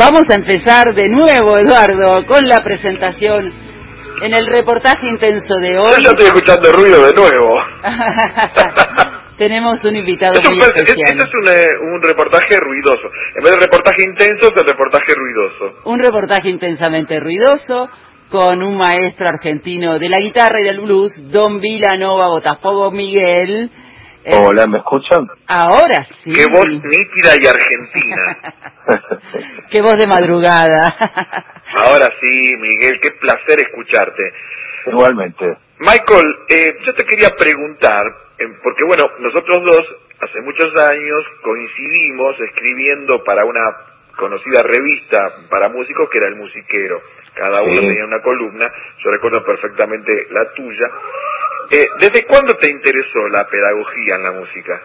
Vamos a empezar de nuevo, Eduardo, con la presentación en el reportaje intenso de hoy. Yo ya estoy escuchando ruido de nuevo. Tenemos un invitado muy especial. Este es un reportaje ruidoso. En vez de reportaje intenso, es el reportaje ruidoso. Un reportaje intensamente ruidoso con un maestro argentino de la guitarra y del blues, Don Vilanova Botafogo Miguel. Hola, ¿me escuchan? Ahora sí. Qué voz nítida y argentina. Qué voz de madrugada. Ahora sí, Miguel, qué placer escucharte. Igualmente. Michael, yo te quería preguntar, porque bueno, nosotros dos hace muchos años coincidimos escribiendo para una conocida revista para músicos que era El Musiquero. Cada uno tenía una columna, yo recuerdo perfectamente la tuya. ¿Desde cuándo te interesó la pedagogía en la música?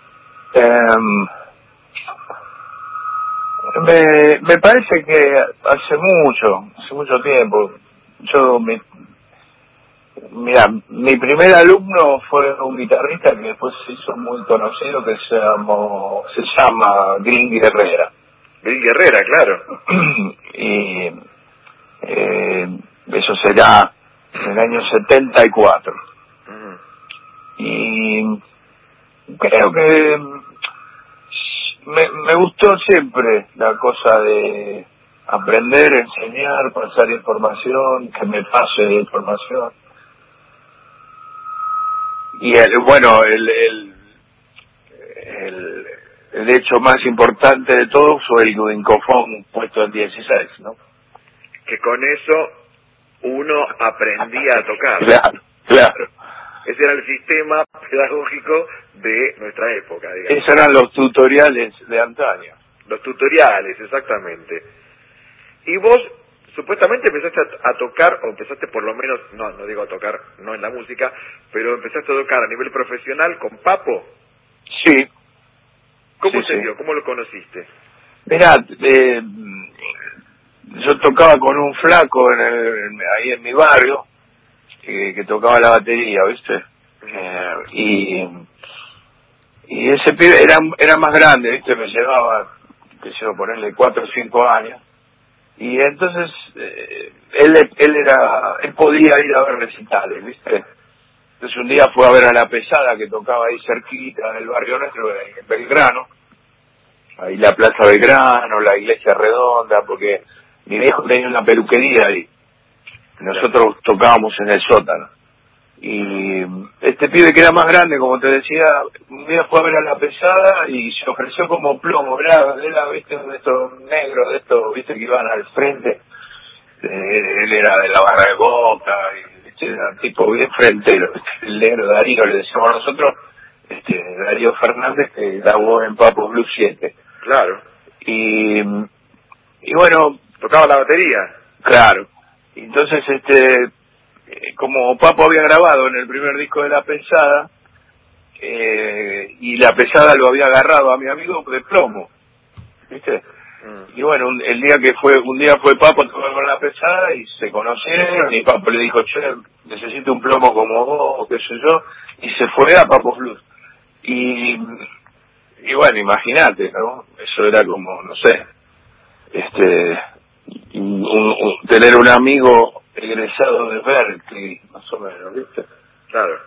Me parece que hace mucho tiempo. Mi primer alumno fue un guitarrista que después se hizo muy conocido que se llama Green Guerrera. Green Guerrera, claro. Y eso será en el año 74. Y creo que me gustó siempre la cosa de aprender, enseñar, pasar información, que me pase información. Y el hecho más importante de todo fue el Wincofón puesto en 16, ¿no? Que con eso uno aprendía a tocar. Claro. Ese era el sistema pedagógico de nuestra época, digamos. Esos eran los tutoriales de antaño. Los tutoriales, exactamente. Y vos, supuestamente empezaste a tocar, o empezaste por lo menos, no digo a tocar, no en la música, pero empezaste a tocar a nivel profesional con Papo. Sí. ¿Cómo se dio? ¿Cómo lo conociste? Mirá, yo tocaba con un flaco ahí en mi barrio, que tocaba la batería, ¿viste? Y ese pibe era más grande, ¿viste? Me llevaba, ponerle 4 o 5 años. Y entonces, él podía ir a ver recitales, ¿viste? Entonces un día fue a ver a La Pesada, que tocaba ahí cerquita del barrio nuestro, en Belgrano. Ahí la Plaza Belgrano, la Iglesia Redonda, porque mi viejo tenía una peluquería ahí. Nosotros tocábamos en el sótano. Y este pibe que era más grande, como te decía, un día fue a ver a La Pesada y se ofreció como plomo. Era ¿viste? De estos negros, de estos, ¿viste? Que iban al frente. Él era de la barra de Boca, y, ¿viste? Era tipo bien frentero. El negro Darío, le decíamos nosotros, Darío Fernández, que grabó en Papo Blues 7. Claro. Y bueno, tocaba la batería. Claro. Entonces, como Papo había grabado en el primer disco de La Pesada, y La Pesada lo había agarrado a mi amigo de plomo, ¿viste? Y bueno, un día fue Papo a tocar con La Pesada y se conocieron, y Papo le dijo, che, necesito un plomo como vos, qué sé yo, y se fue a Papo Blues. Y bueno, imagínate, ¿no? Eso era como, no sé, tener un amigo egresado de Berkeley, más o menos, ¿viste? Claro.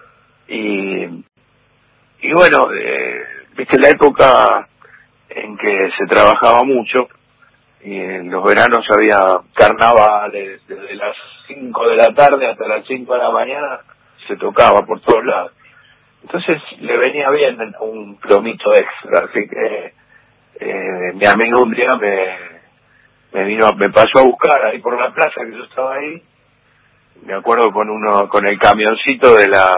Y bueno, viste la época en que se trabajaba mucho, y en los veranos había carnavales, desde las 5 de la tarde hasta las 5 de la mañana se tocaba por todos lados. Entonces le venía bien un plomito extra, así que mi amigo un día me pasó a buscar ahí por la plaza, que yo estaba ahí. Me acuerdo con el camioncito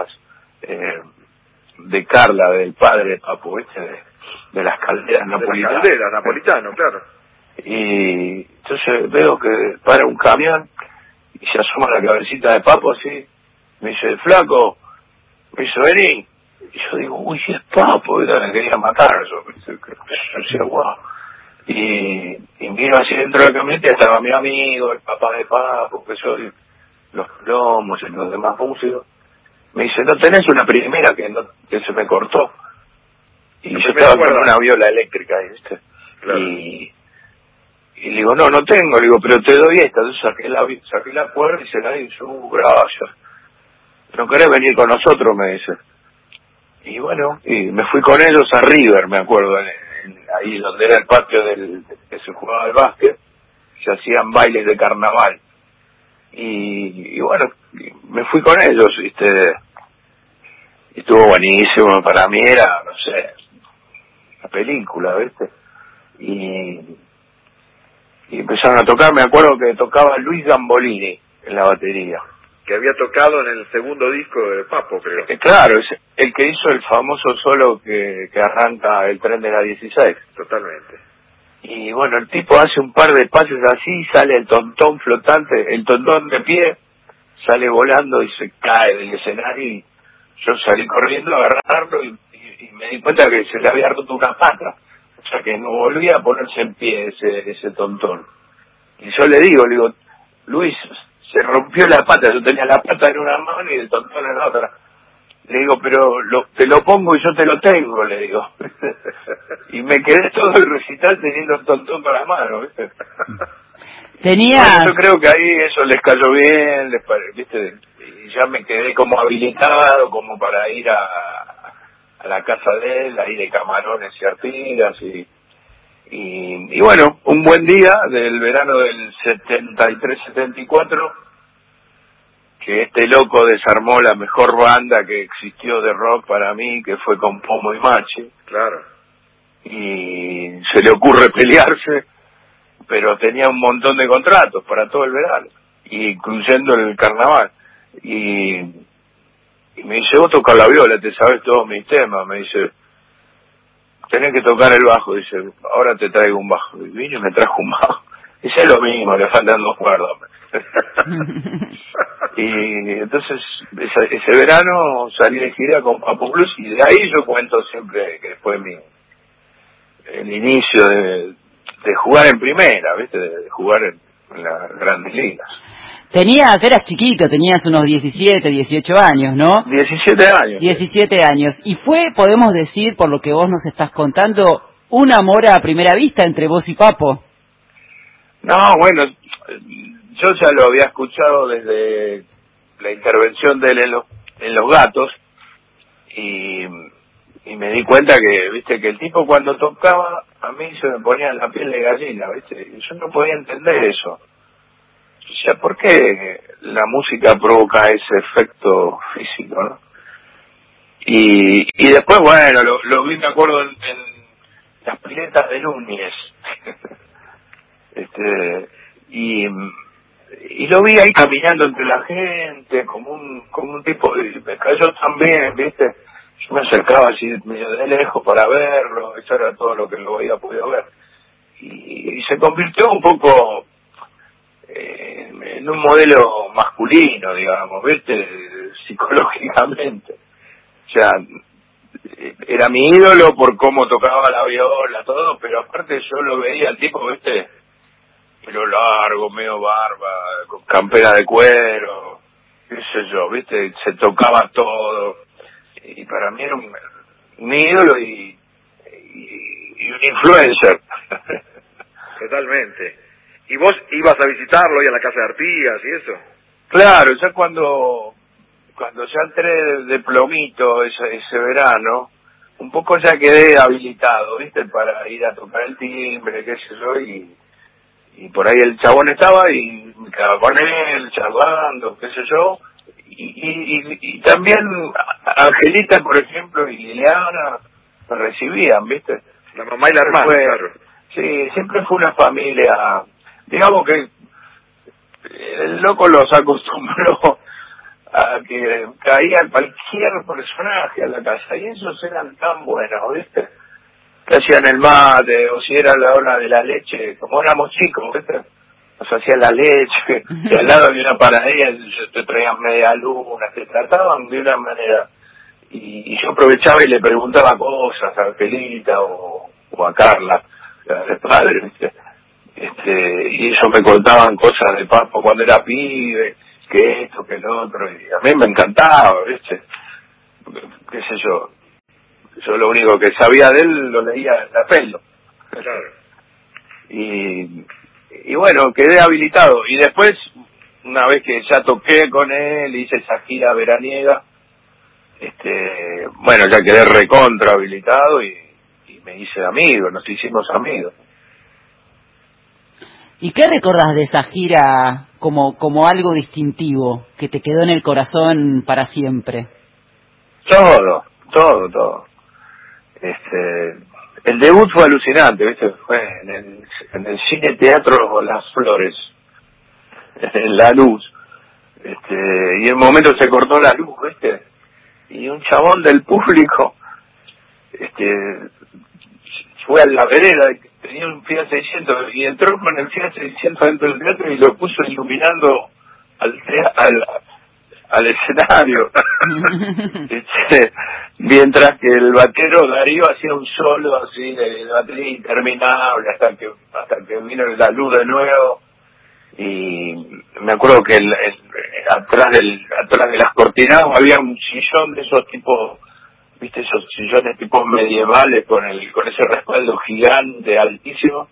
de Carla, del padre de Papo, ¿viste? De las calderas napolitanas. De las calderas, napolitano, claro. Y entonces veo que para un camión y se asoma la cabecita de Papo así. Me dice, flaco, me dice, vení. Y yo digo, uy, si es Papo, me quería matar yo. Yo decía, wow. Y miro así dentro de la camioneta, estaba mi amigo, el papá de Papo, que soy los plomos y los demás músicos. Me dice, ¿no tenés una primera que se me cortó? Y yo estaba con una viola eléctrica ahí, ¿viste? Claro. Y le digo, no tengo, le digo, pero te doy esta. Entonces saqué la cuerda y se la di, gracias. ¿No querés venir con nosotros? Me dice. Y bueno, y me fui con ellos a River, me acuerdo, ahí donde era el patio que se jugaba al básquet, se hacían bailes de carnaval. Y bueno, me fui con ellos, ¿viste? Y estuvo buenísimo, para mí era, no sé, una película, ¿viste? Y empezaron a tocar, me acuerdo que tocaba Luis Gambolini en la batería. Que había tocado en el segundo disco de Papo, creo. Claro, es el que hizo el famoso solo que arranca el tren de la 16. Totalmente. Y bueno, el tipo hace un par de pases así, sale el tontón flotante, el tontón de pie, sale volando y se cae del escenario, y yo salí corriendo a agarrarlo y me di cuenta que se le había roto una pata. O sea que no volvía a ponerse en pie ese tontón. Y yo le digo, Luis, se rompió la pata, yo tenía la pata en una mano y el tontón en la otra. Le digo, pero te lo pongo y yo te lo tengo, le digo. Y me quedé todo el recital teniendo el tontón para la mano, ¿viste? Bueno, yo creo que ahí eso les cayó bien, ¿viste? Y ya me quedé como habilitado como para ir a la casa de él, ahí de Camarones y Artigas, y bueno, un buen día del verano del 73-74, que este loco desarmó la mejor banda que existió de rock para mí, que fue con Pomo y Machi. Claro. Y se le ocurre pelearse, pero tenía un montón de contratos para todo el verano, incluyendo el carnaval. Y me dice, vos tocas la viola, te sabes todos mis temas. Me dice, tenés que tocar el bajo. Dice, ahora te traigo un bajo. Y vino y me trajo un bajo. Dice, es lo mismo, le faltan 2 cuerdas. Y entonces ese verano salí de gira con Papo Blues, y de ahí yo cuento siempre que fue el inicio de jugar en primera, ¿viste? De jugar en las grandes ligas. Eras chiquito, tenías unos 17, 18 años, ¿no? 17 años. 17 años. Y fue, podemos decir, por lo que vos nos estás contando, un amor a primera vista entre vos y Papo. No, bueno, yo ya lo había escuchado desde la intervención de él en Los Gatos, y me di cuenta que, viste, que el tipo cuando tocaba, a mí se me ponía la piel de gallina, viste, y yo no podía entender eso. O sea, ¿por qué la música provoca ese efecto físico, no? Y después, bueno, lo vi, me acuerdo, en las piletas de Núñez. Y lo vi ahí caminando entre la gente, como un tipo, y me cayó también, viste. Yo me acercaba así medio de lejos para verlo, eso era todo lo que lo había podido ver. Y se convirtió un poco en un modelo masculino, digamos, ¿viste? Psicológicamente. O sea, era mi ídolo por cómo tocaba la viola, todo, pero aparte yo lo veía al tipo, ¿viste? Pelo largo, medio barba, con campera de cuero, qué sé yo, ¿viste? Se tocaba todo. Y para mí era un ídolo y un influencer. Totalmente. ¿Y vos ibas a visitarlo y a la casa de Artigas y eso? Claro, ya cuando ya entré de plomito ese verano, un poco ya quedé habilitado, ¿viste? Para ir a tocar el timbre, qué sé yo, y por ahí el chabón estaba y me quedaba con él, charlando, qué sé yo, y también Angelita, por ejemplo, y Liliana me recibían, ¿viste? La mamá y la hermana, claro. Sí, siempre fue una familia, digamos que el loco los acostumbró a que caía cualquier personaje a la casa, y esos eran tan buenos, ¿viste? Que hacían el mate, o si era la hora de la leche, como éramos chicos, ¿viste? Nos hacían la leche, y al lado había una panadería, te traían media luna, te trataban de una manera, y yo aprovechaba y le preguntaba cosas a Angelita o a Carla, de padre, ¿viste? Y ellos me contaban cosas de Papo cuando era pibe, que esto, que lo otro, y a mí me encantaba, ¿viste? Qué sé yo lo único que sabía de él lo leía en la pelo. Claro. Y y bueno, quedé habilitado. Y después, una vez que ya toqué con él, hice esa gira veraniega, bueno, ya quedé recontra habilitado y me hice amigo, nos hicimos amigos. ¿Y qué recordás de esa gira como algo distintivo que te quedó en el corazón para siempre? Todo. El debut fue alucinante, ¿viste? Fue en el Cine Teatro Las Flores, en La Luz. Y en un momento se cortó la luz, ¿viste? Y un chabón del público, fue a la vereda, tenía un Fiat 600 y entró con el Fiat 600 dentro del teatro y lo puso iluminando al escenario. Mientras que el batero Darío hacía un solo así de batería interminable hasta que vino la luz de nuevo. Y me acuerdo que atrás de las cortinas había un sillón de esos tipos, viste, esos sillones tipos medievales con ese respaldo gigante, altísimo,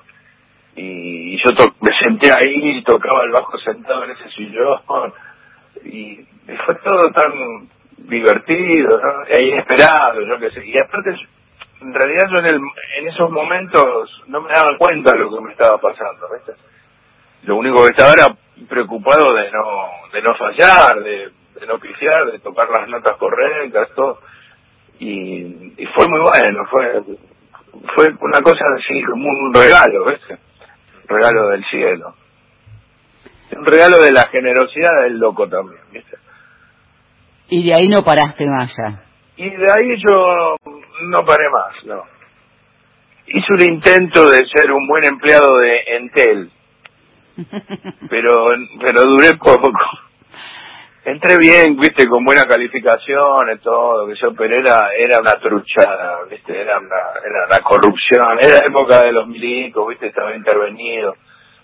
y yo me senté ahí y tocaba el bajo sentado en ese sillón, y fue todo tan divertido, ¿no? E inesperado, yo qué sé. Y aparte, en realidad yo en esos momentos no me daba cuenta de lo que me estaba pasando, ¿viste? Lo único que estaba era preocupado de no fallar, de no pifiar, de tocar las notas correctas, todo. Y fue muy bueno, fue una cosa así como un regalo, ¿ves? Un regalo del cielo. Un regalo de la generosidad del loco también, ¿viste? Y de ahí no paraste más ya. Y de ahí yo no paré más, no. Hice un intento de ser un buen empleado de Entel, pero duré poco. Entré bien, viste, con buena calificación y todo, que yo, pero era una truchada, viste, era una corrupción, era época de los milicos, viste, estaba intervenido.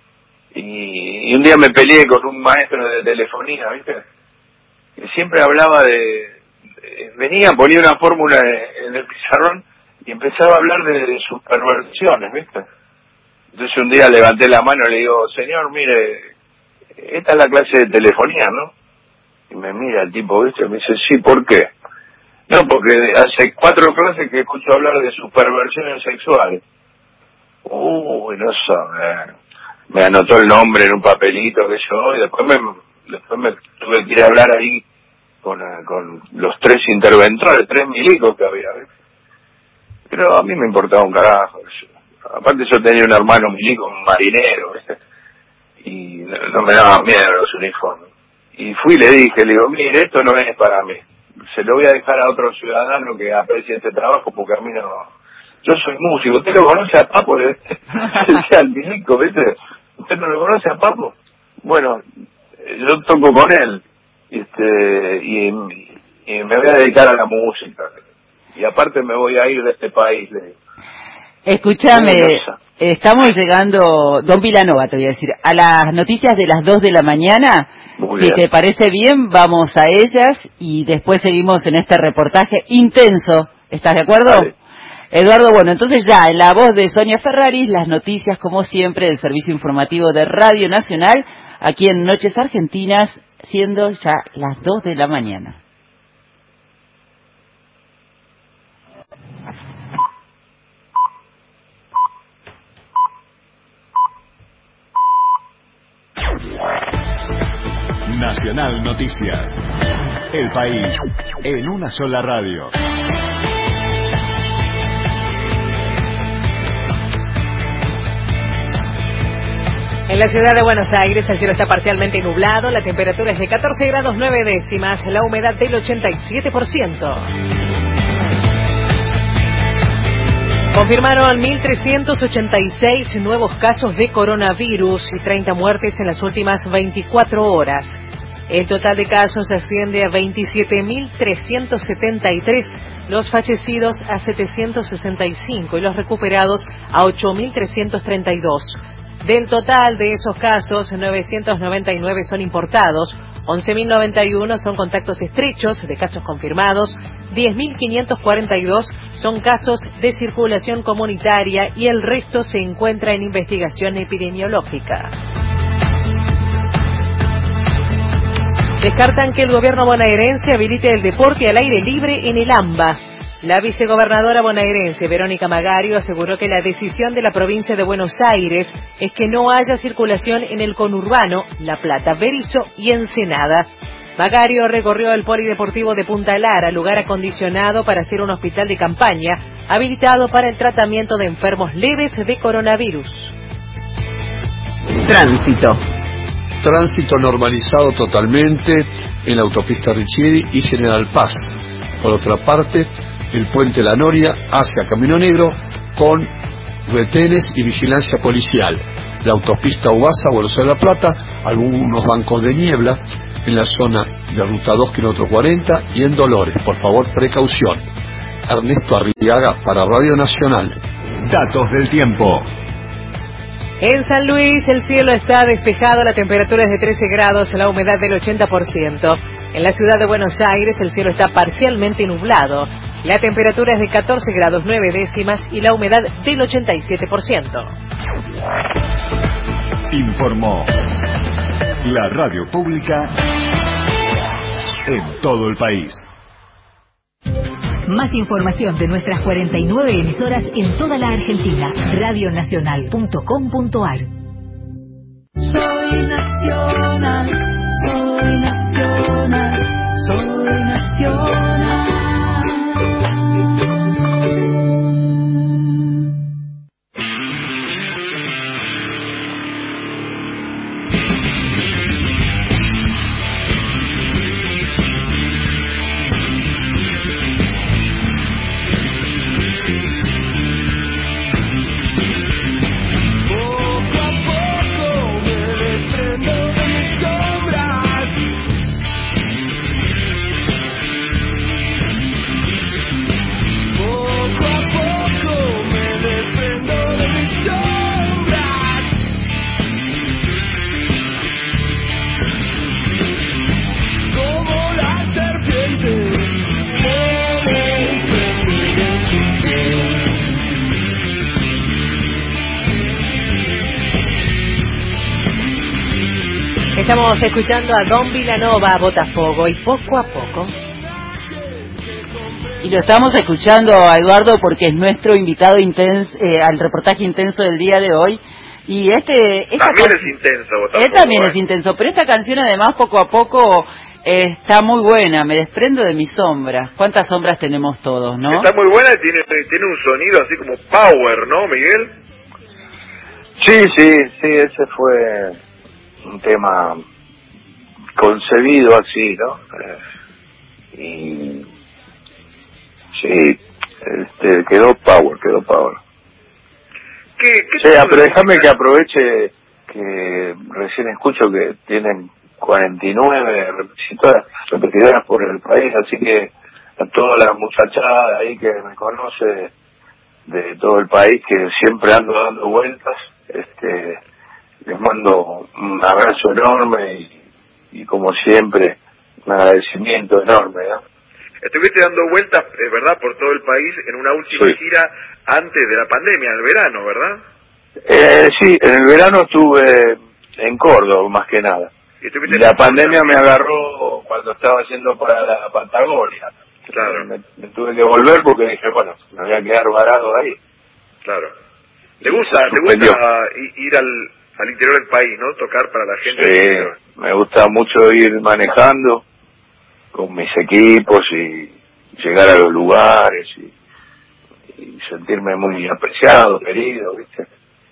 Y un día me peleé con un maestro de telefonía, viste, que siempre hablaba venía, ponía una fórmula en el pizarrón y empezaba a hablar de sus perversiones, viste. Entonces un día levanté la mano y le digo, señor, mire, esta es la clase de telefonía, ¿no? Y me mira el tipo, ¿viste? Me dice, sí, ¿por qué? No, porque hace 4 clases que escucho hablar de sus perversiones sexuales. Uy, no sabe. Me anotó el nombre en un papelito que yo, y después me tuve que ir a hablar ahí con los 3 interventores, 3 milicos que había, ¿ves? Pero a mí me importaba un carajo. Aparte yo tenía un hermano milico, un marinero, ¿ves? Y no me daban miedo los uniformes. Y fui y le digo, mire, esto no es para mí. Se lo voy a dejar a otro ciudadano que aprecie este trabajo porque a mí no. Yo soy músico. ¿Usted lo conoce a Papo? Le decía al milico, ¿viste? ¿Usted no lo conoce a Papo? Bueno, yo toco con él. Y me voy a dedicar a la música. Y aparte me voy a ir de este país, le digo. Escúchame, estamos llegando, don Vilanova, te voy a decir, a las noticias de las 2 de la mañana. Muy Si bien. te parece bien, vamos a ellas y después seguimos en este reportaje intenso. ¿Estás de acuerdo? Vale. Eduardo, bueno, entonces ya, en la voz de Sonia Ferraris, las noticias, como siempre, del Servicio Informativo de Radio Nacional, aquí en Noches Argentinas, siendo ya las 2 de la mañana. Nacional Noticias. El país en una sola radio. En la ciudad de Buenos Aires el cielo está parcialmente nublado, la temperatura es de 14 grados 9 décimas, la humedad del 87%. Confirmaron 1.386 nuevos casos de coronavirus y 30 muertes en las últimas 24 horas. El total de casos asciende a 27.373, los fallecidos a 765 y los recuperados a 8.332. Del total de esos casos, 999 son importados, 11.091 son contactos estrechos de casos confirmados, 10.542 son casos de circulación comunitaria y el resto se encuentra en investigación epidemiológica. Descartan que el gobierno bonaerense habilite el deporte al aire libre en el AMBA. La vicegobernadora bonaerense Verónica Magario aseguró que la decisión de la provincia de Buenos Aires es que no haya circulación en el conurbano, La Plata, Berisso y Ensenada. Magario recorrió el polideportivo de Punta Lara, lugar acondicionado para ser un hospital de campaña, habilitado para el tratamiento de enfermos leves de coronavirus. Tránsito normalizado totalmente en la autopista Richieri y General Paz. Por otra parte, el puente La Noria hacia Camino Negro con retenes y vigilancia policial. La autopista Ugasa, Buenos Aires La Plata, algunos bancos de niebla en la zona de ruta 2, kilómetro 40 y en Dolores. Por favor, precaución. Ernesto Arriaga para Radio Nacional. Datos del tiempo. En San Luis el cielo está despejado, la temperatura es de 13 grados, la humedad del 80%. En la ciudad de Buenos Aires el cielo está parcialmente nublado, la temperatura es de 14 grados 9 décimas y la humedad del 87%. Informó la radio pública en todo el país. Más información de nuestras 49 emisoras en toda la Argentina. Radionacional.com.ar. Soy nacional, soy nacional, soy nacional. Estamos escuchando a Don Vilanova, Botafogo, y poco a poco. Y lo estamos escuchando a Eduardo porque es nuestro invitado al reportaje intenso del día de hoy. Y también es intenso, Botafogo. También es intenso, pero esta canción además poco a poco está muy buena. Me desprendo de mis sombras. ¿Cuántas sombras tenemos todos, no? Está muy buena y tiene un sonido así como power, ¿no, Miguel? Sí, ese fue un tema concebido así, ¿no? Y sí, quedó power. ¿Qué pero déjame que aproveche que recién escucho que tienen 49 repetidoras por el país, así que a toda la muchachada ahí que me conoce de todo el país, que siempre ando dando vueltas, les mando un abrazo enorme y como siempre un agradecimiento enorme, ¿no? Estuviste dando vueltas, es verdad, por todo el país en una última gira antes de la pandemia, en el verano, ¿verdad? Sí, en el verano estuve en Córdoba, más que nada. Y la pandemia me agarró cuando estaba yendo para la Patagonia. Claro. Me tuve que volver porque dije, bueno, me voy a quedar varado ahí. Claro. ¿Te gusta ir al interior del país, no? Tocar para la gente. Sí, me gusta mucho ir manejando con mis equipos y llegar a los lugares y sentirme muy apreciado, querido, ¿viste?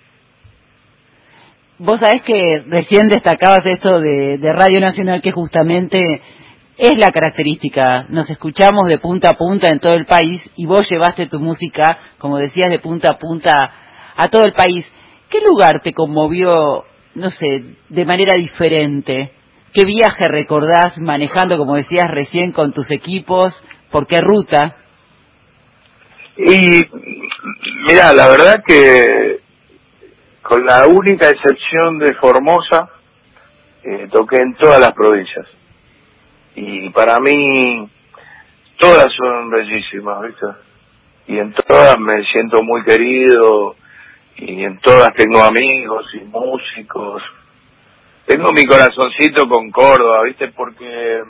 Vos sabés que recién destacabas esto de Radio Nacional, que justamente es la característica. Nos escuchamos de punta a punta en todo el país y vos llevaste tu música, como decías, de punta a punta a todo el país. ¿Qué lugar te conmovió, no sé, de manera diferente? ¿Qué viaje recordás manejando, como decías recién, con tus equipos? ¿Por qué ruta? Y mira, la verdad que con la única excepción de Formosa, toqué en todas las provincias. Y para mí, todas son bellísimas, ¿viste? Y en todas me siento muy querido, y en todas tengo amigos y músicos. Tengo mi corazoncito con Córdoba, ¿viste? Porque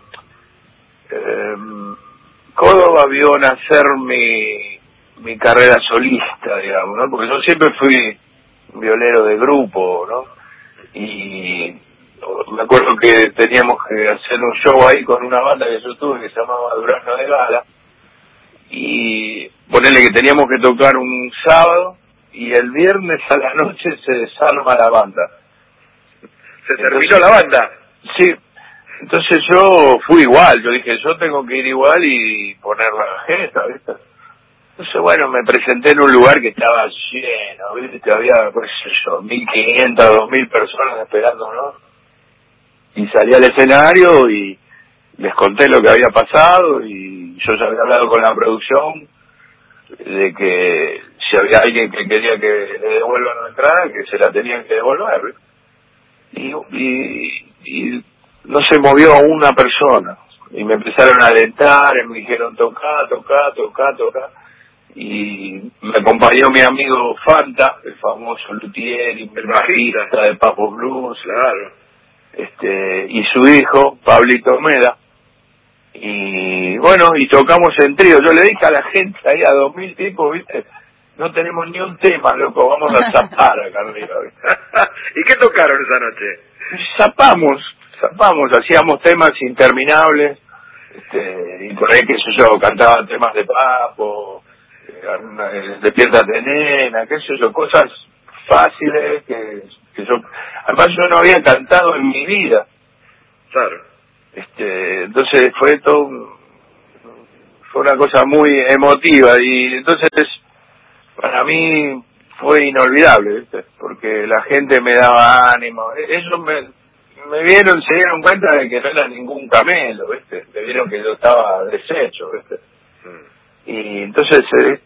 Córdoba vio nacer mi carrera solista, digamos, ¿no? Porque yo siempre fui violero de grupo, ¿no? Y me acuerdo que teníamos que hacer un show ahí con una banda que yo tuve que se llamaba Durazno de Gala, y ponerle que teníamos que tocar un sábado y el viernes a la noche se desarma la banda. ¿Se terminó la banda? Sí. Entonces yo fui igual, yo dije, yo tengo que ir igual y poner la jeta, ¿viste? Entonces, bueno, me presenté en un lugar que estaba lleno, ¿viste? Había, qué sé yo, 1.500, 2.000 personas esperándonos. Y salí al escenario y les conté lo que había pasado, y yo ya había hablado con la producción de que si había alguien que quería que le devuelvan la entrada, que se la tenían que devolver, ¿viste? Y no se movió una persona. Y me empezaron a alentar, y me dijeron, toca. Y me acompañó mi amigo Fanta, el famoso luthier y bajista de Papo Blues, claro, y su hijo, Pablito Meda. Y bueno, y tocamos en trío. Yo le dije a la gente ahí, a 2.000 tipos, ¿viste? No tenemos ni un tema, loco, vamos a zapar acá arriba, ¿viste? ¿Y qué tocaron esa noche? Zapamos, hacíamos temas interminables, y por ahí, qué sé yo, cantaba temas de Papo, Despiértate nena, qué sé yo, cosas fáciles que yo, además yo no había cantado en mi vida. Claro. Entonces fue una cosa muy emotiva, y entonces para mí fue inolvidable, ¿viste? Porque la gente me daba ánimo. Ellos me vieron, se dieron cuenta de que no era ningún camelo, ¿viste? Me vieron que yo estaba deshecho, ¿viste? Y entonces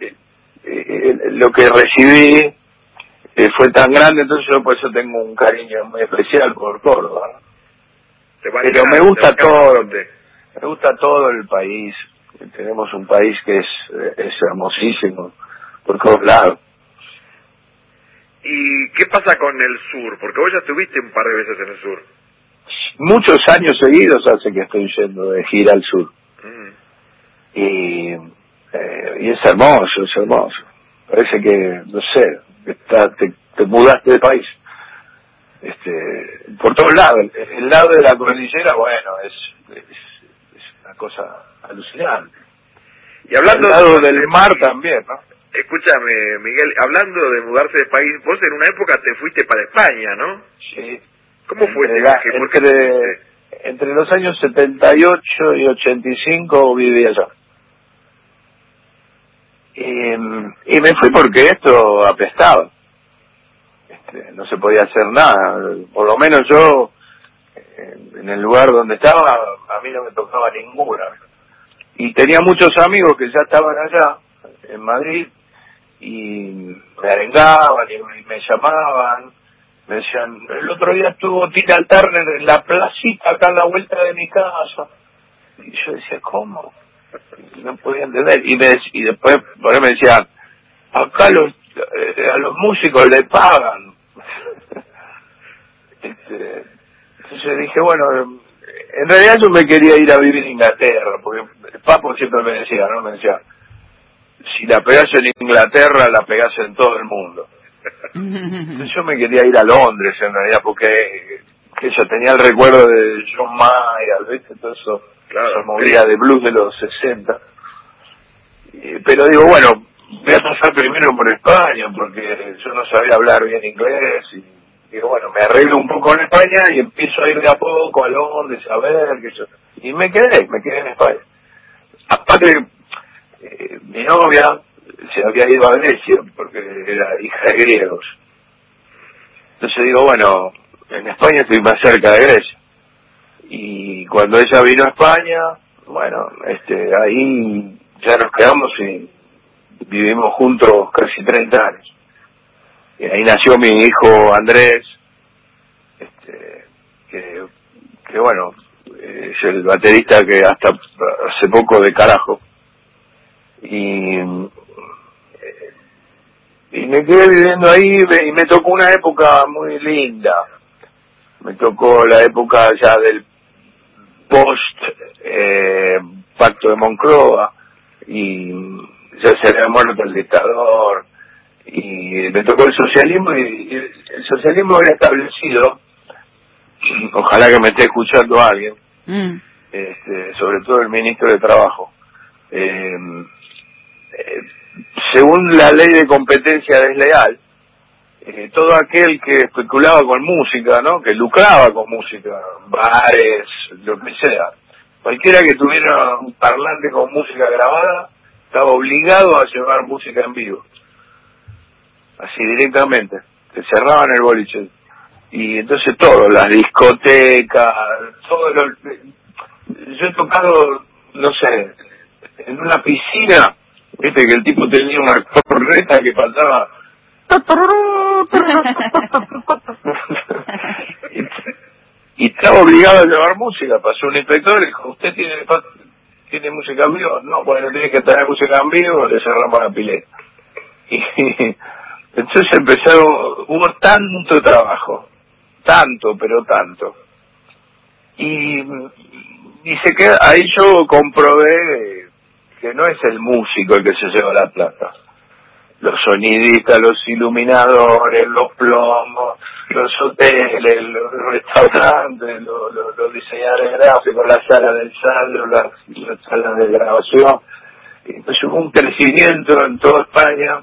lo que recibí fue tan grande, entonces yo por eso tengo un cariño muy especial por Córdoba, ¿no? Pero me gusta todo el país. Tenemos un país que es hermosísimo por todos lados. ¿Y qué pasa con el sur? Porque vos ya estuviste un par de veces en el sur. Muchos años seguidos hace que estoy yendo de gira al sur. Y es hermoso. Parece que, no sé, te mudaste de país. Por todos lados. El lado de la cordillera, bueno, es una cosa alucinante. Y hablando el lado del mar también, ¿no? Escúchame, Miguel, hablando de mudarse de país, vos en una época te fuiste para España, ¿no? Sí. ¿Cómo fue ese viaje? Entre los años 78 y 85 viví allá. Y me fui porque esto apestaba. No se podía hacer nada. Por lo menos yo, en el lugar donde estaba, a mí no me tocaba ninguna. Y tenía muchos amigos que ya estaban allá, en Madrid, y me arengaban y me llamaban. Me decían, el otro día estuvo Tina Turner en la placita acá a la vuelta de mi casa. Y yo decía, ¿cómo? No podía entender. Y después por ahí me decían, acá a los músicos le pagan. Entonces dije, bueno, en realidad yo me quería ir a vivir en Inglaterra, porque el Papo siempre me decía, ¿no? Me decía, si la pegás en Inglaterra, la pegás en todo el mundo. Entonces yo me quería ir a Londres, en realidad, porque yo tenía el recuerdo de John Mayer, ¿viste? Todo eso, claro, esa movida de blues de los 60. Pero digo, bueno, voy a pasar primero por España, porque yo no sabía hablar bien inglés, y digo, bueno, me arreglo un poco en España y empiezo a ir de a poco a Londres, a ver, y me quedé en España. Aparte, mi novia se había ido a Grecia, porque era hija de griegos. Entonces digo, bueno, en España estoy más cerca de Grecia. Y cuando ella vino a España, bueno, ahí ya nos quedamos y vivimos juntos casi 30 años. Y ahí nació mi hijo Andrés, que bueno, es el baterista que hasta hace poco de carajo. Y me quedé viviendo ahí y me tocó una época muy linda. Me tocó la época ya del pacto de Moncloa, y ya se había muerto el dictador, y me tocó el socialismo, y el socialismo había establecido, ojalá que me esté escuchando alguien, sobre todo el ministro de Trabajo, según la ley de competencia desleal, todo aquel que especulaba con música, ¿no? Que lucraba con música, bares, lo que sea, cualquiera que tuviera un parlante con música grabada, estaba obligado a llevar música en vivo. Así directamente. Se cerraban el boliche. Y entonces todo, las discotecas, yo he tocado, no sé, en una piscina, viste que el tipo tenía una corneta que faltaba y estaba obligado a llevar música. Pasó un inspector y dijo, ¿usted tiene música en vivo? No, bueno, tiene que traer música en vivo, le cerramos la pileta. Y entonces hubo tanto trabajo, pero tanto, y se queda ahí. Yo comprobé que no es el músico el que se lleva la plata. Los sonidistas, los iluminadores, los plomos, los hoteles, los restaurantes, los diseñadores gráficos, las salas de ensayo, las salas de grabación. Entonces hubo un crecimiento en toda España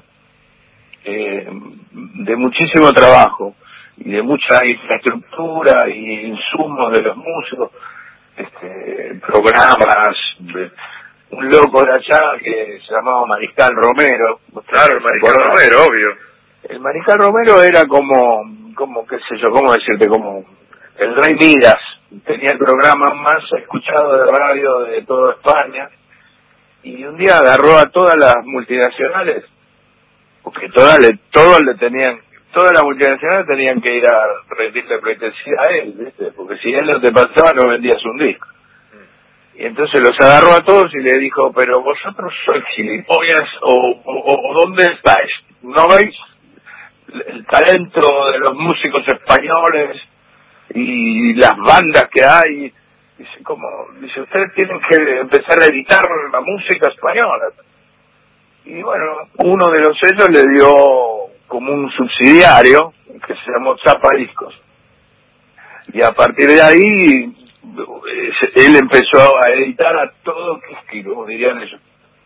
de muchísimo trabajo y de mucha infraestructura y insumos de los músicos, programas. Un loco de allá que se llamaba Mariscal Romero. Claro, el Mariscal Romero, obvio. El Mariscal Romero era como qué sé yo, cómo decirte, como el Rey Midas. Tenía el programa más escuchado de radio de toda España, y un día agarró a todas las multinacionales, porque todas las multinacionales tenían que ir a rendirle pleitesía a él, ¿viste? Porque si él no te pasaba no vendías un disco. Y entonces los agarró a todos y le dijo, pero vosotros sois gilipollas o ¿dónde estáis? ¿No veis el talento de los músicos españoles y las bandas que hay? Dice, ustedes tienen que empezar a editar la música española. Y bueno, uno de los sellos le dio como un subsidiario que se llamó Chapa Discos. Y a partir de ahí él empezó a editar a todo Kiski, como dirían ellos.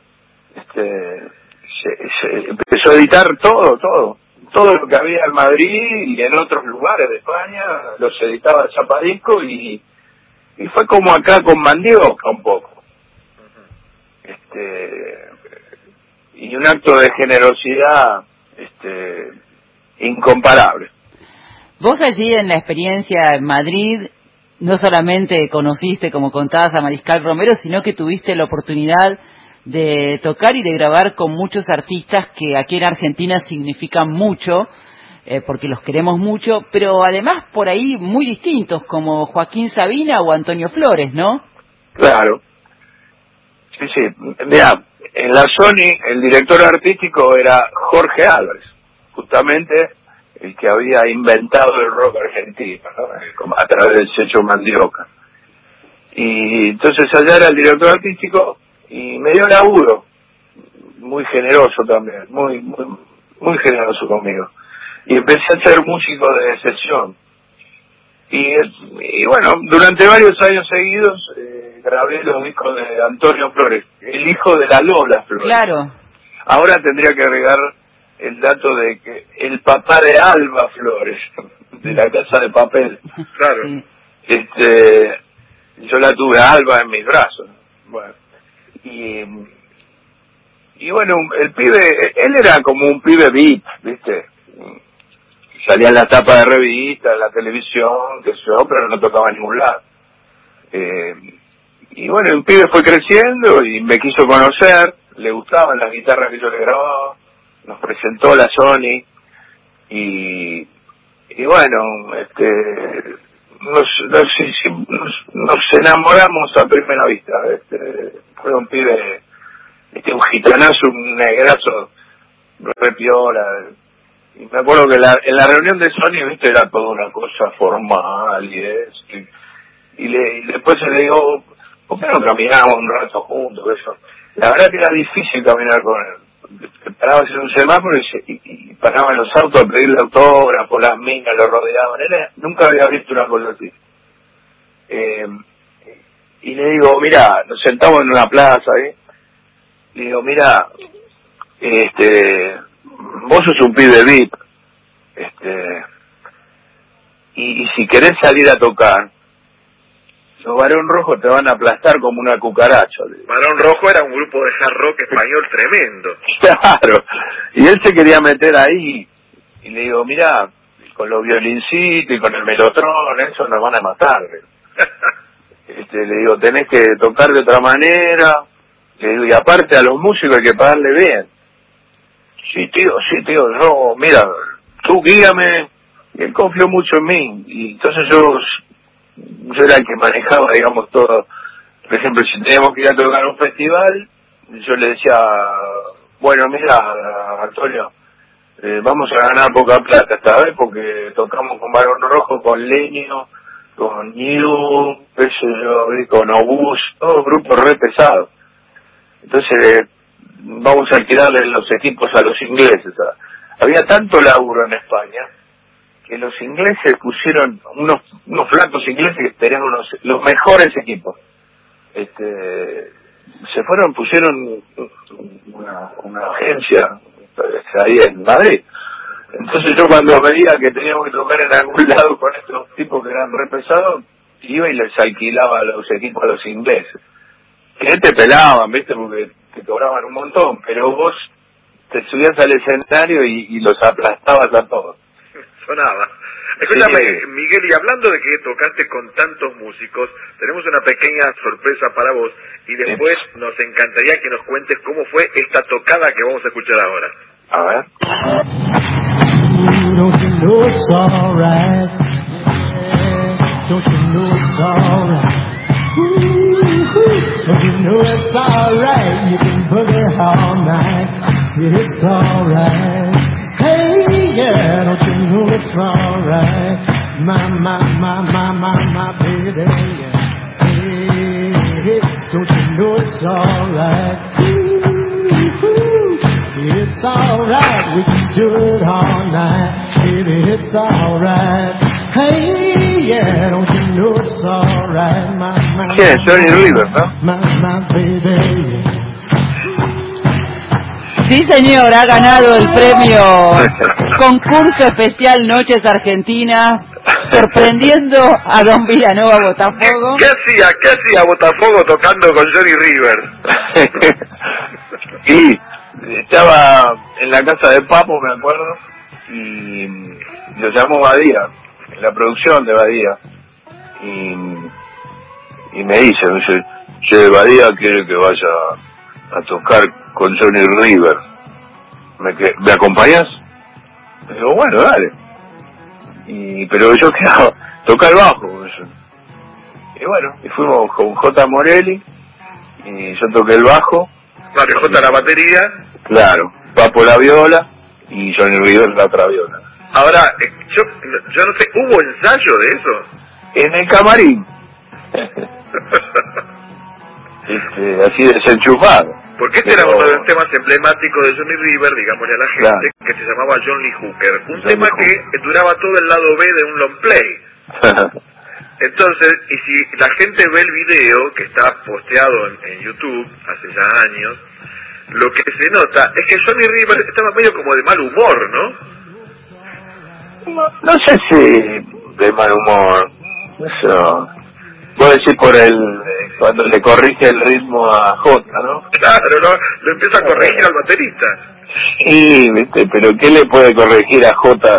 Se empezó a editar todo lo que había en Madrid y en otros lugares de España, los editaba Chapadisco, y fue como acá con Mandioca un poco. Y un acto de generosidad incomparable. Vos allí en la experiencia en Madrid no solamente conociste, como contabas, a Mariscal Romero, sino que tuviste la oportunidad de tocar y de grabar con muchos artistas que aquí en Argentina significan mucho, porque los queremos mucho, pero además por ahí muy distintos, como Joaquín Sabina o Antonio Flores, ¿no? Claro. Sí. Mirá, en la Sony el director artístico era Jorge Álvarez, justamente el que había inventado el rock argentino, ¿no? A través del sello Mandioca. Y entonces allá era el director artístico y me dio laburo, muy generoso también, muy generoso conmigo. Y empecé a ser músico de sesión. Y bueno, durante varios años seguidos grabé los discos de Antonio Flores, el hijo de la Lola Flores. Claro. Ahora tendría que agregar el dato de que el papá de Alba Flores, de la Casa de Papel, claro, yo la tuve a Alba en mis brazos. Bueno, y bueno, el pibe, él era como un pibe VIP, ¿viste? Salía en la tapa de revista, en la televisión, qué sé yo, pero no tocaba en ningún lado. Y bueno, el pibe fue creciendo y me quiso conocer, le gustaban las guitarras que yo le grababa, nos presentó la Sony, y bueno, nos enamoramos a primera vista. Fue un pibe, un gitanazo, un negrazo, re piola. Y me acuerdo que en la reunión de Sony, viste, era toda una cosa formal y después le digo, ¿por qué no caminamos un rato juntos? Eso. La verdad que era difícil caminar con él. Paraba en un semáforo y paraban los autos a pedirle autógrafo, las minas lo rodeaban. Él nunca había visto una cosa así. Y le digo, mira, nos sentamos en una plaza, le digo, mira, vos sos un pibe VIP, y si querés salir a tocar, los Barón Rojo te van a aplastar como una cucaracha. Barón Rojo era un grupo de hard rock español tremendo. Claro, y él se quería meter ahí, y le digo, mira, con los violincitos y con el melotrón, eso nos van a matar. Le digo, tenés que tocar de otra manera, le digo, y aparte a los músicos hay que pagarle bien. Sí, tío, yo, mira, tú guíame. Y él confió mucho en mí, y entonces yo era el que manejaba, digamos, todo. Por ejemplo, si teníamos que ir a tocar un festival, yo le decía, bueno, mira, Antonio, vamos a ganar poca plata esta vez porque tocamos con Barón Rojo, con Leño, con New, con Obús, todo grupo re pesado. Entonces, vamos a alquilarle los equipos a los ingleses. Había tanto laburo en España que los ingleses pusieron unos flacos ingleses que tenían los mejores equipos. Se pusieron una agencia ahí en Madrid. Entonces yo cuando veía que teníamos que tocar en algún lado con estos tipos que eran re pesados, iba y les alquilaba los equipos a los ingleses. Que te pelaban, ¿viste? Porque te cobraban un montón, pero vos te subías al escenario y los aplastabas a todos. Sonaba. Escúchame, Sí. Miguel, y hablando de que tocaste con tantos músicos, tenemos una pequeña sorpresa para vos y después nos encantaría que nos cuentes cómo fue esta tocada que vamos a escuchar ahora. A ver. Don't you know it's alright? Don't you know it's alright? Don't you know it's alright? You can boogie all night. It's alright. Hey, yeah, don't you know it's alright? My baby, yeah. Hey, don't you know it's alright? It's alright, we can do it all night. Baby, it's alright. Hey, yeah, don't you know it's alright? My ¿Quién es? Johnny River, ¿no? my baby, yeah. Sí, señor, ha ganado el premio Concurso Especial Noches Argentinas, sorprendiendo a don Vilanova Botafogo. ¿Qué hacía Botafogo tocando con Johnny River? Y estaba en la casa de Papo, me acuerdo, y lo llamó Badía, en la producción de Badía, y me dice, che, Badía quiere que vaya a tocar con Johnny River. ¿Me acompañas? Le digo, bueno, dale. Pero yo quedaba, toca el bajo. Y bueno, y fuimos con J. Morelli, y yo toqué el bajo. Mario J. la batería. Claro, Papo la viola y Johnny River la otra viola. Ahora, yo no sé, ¿hubo ensayo de eso? En el camarín. Así desenchufado. Porque este era uno de los temas emblemáticos de Johnny River, digámosle a la gente, que se llamaba John Lee Hooker. Un tema que duraba todo el lado B de un long play. Entonces, y si la gente ve el video, que está posteado en YouTube hace ya años, lo que se nota es que Johnny River estaba medio como de mal humor, ¿no? No sé si de mal humor. Eso. Puedo decir por cuando le corrige el ritmo a Jota, ¿no? Claro, ¿no? Lo empieza a corregir al baterista. Sí, ¿viste? Pero ¿qué le puede corregir a Jota?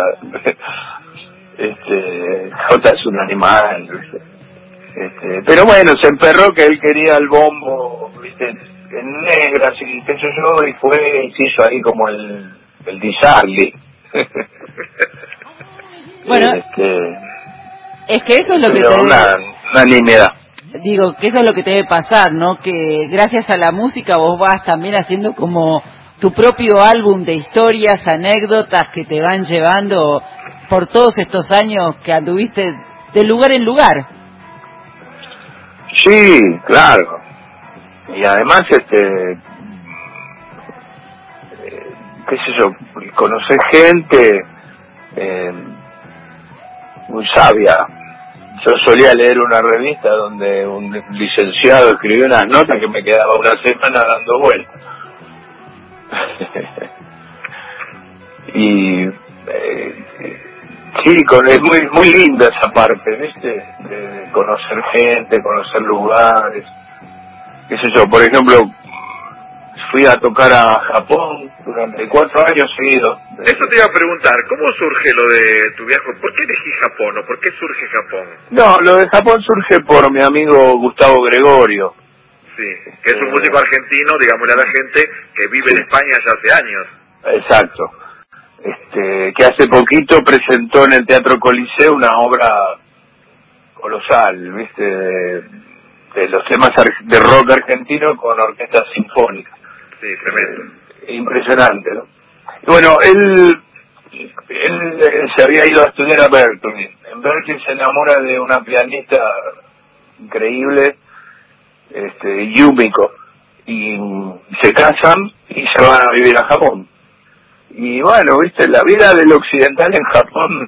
Jota es un animal, ¿viste? Pero bueno, se emperró que él quería el bombo, ¿viste? En negras y qué sé yo, y fue y se hizo ahí como el Di Sarli. Bueno, es que eso es lo que te una nimiedad. Digo, que eso es lo que te debe pasar, ¿no? Que gracias a la música vos vas también haciendo como tu propio álbum de historias, anécdotas que te van llevando por todos estos años que anduviste de lugar en lugar. Sí, claro. Y además, qué sé yo, conocer gente muy sabia. Yo solía leer una revista donde un licenciado escribió unas notas que me quedaba una semana dando vueltas. Y sí, es muy linda esa parte, ¿viste? De conocer gente, conocer lugares. Qué sé yo, por ejemplo, fui a tocar a Japón durante 4 años seguidos. Eso te iba a preguntar, ¿cómo surge lo de tu viaje? ¿Por qué elegís Japón o por qué surge Japón? No, lo de Japón surge por mi amigo Gustavo Gregorio. Sí, que es un músico argentino, digámosle a la gente, que vive en España ya hace años. Exacto. Que hace poquito presentó en el Teatro Coliseo una obra colosal, ¿viste? De los temas de rock argentino con orquesta sinfónica. Sí, tremendo. Impresionante, ¿no? Y bueno, él se había ido a estudiar a Berkeley. En Berkeley se enamora de una pianista increíble, Yumiko, y se casan y se van a vivir a Japón. Y bueno, viste, la vida del occidental en Japón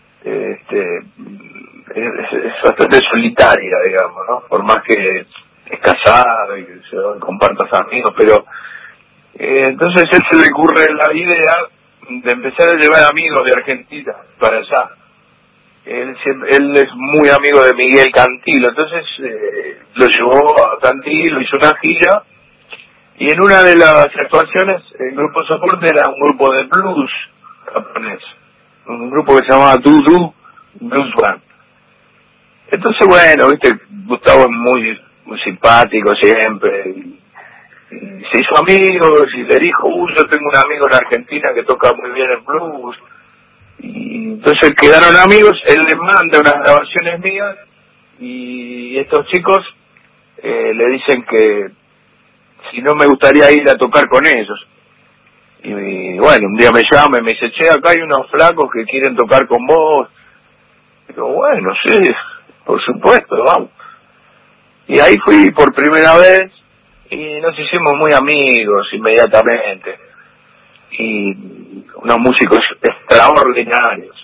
es bastante solitaria, digamos, ¿no? Por más que es casado y que se comparta amigos, pero entonces él se le ocurre la idea de empezar a llevar amigos de Argentina para allá. Él es muy amigo de Miguel Cantilo, entonces lo llevó a Cantilo, hizo una gira, y en una de las actuaciones el grupo soporte era un grupo de blues japonés, un grupo que se llamaba Dudu Blues Band. Entonces, bueno, viste, Gustavo es muy simpático siempre, y se hizo amigos y le dijo, yo tengo un amigo en Argentina que toca muy bien el blues. Y entonces quedaron amigos, él les manda unas grabaciones mías y estos chicos le dicen que si no me gustaría ir a tocar con ellos. Y bueno, un día me llama y me dice, che, acá hay unos flacos que quieren tocar con vos. Digo, bueno, sí, por supuesto, vamos. Y ahí fui por primera vez y nos hicimos muy amigos inmediatamente. Y unos músicos extraordinarios.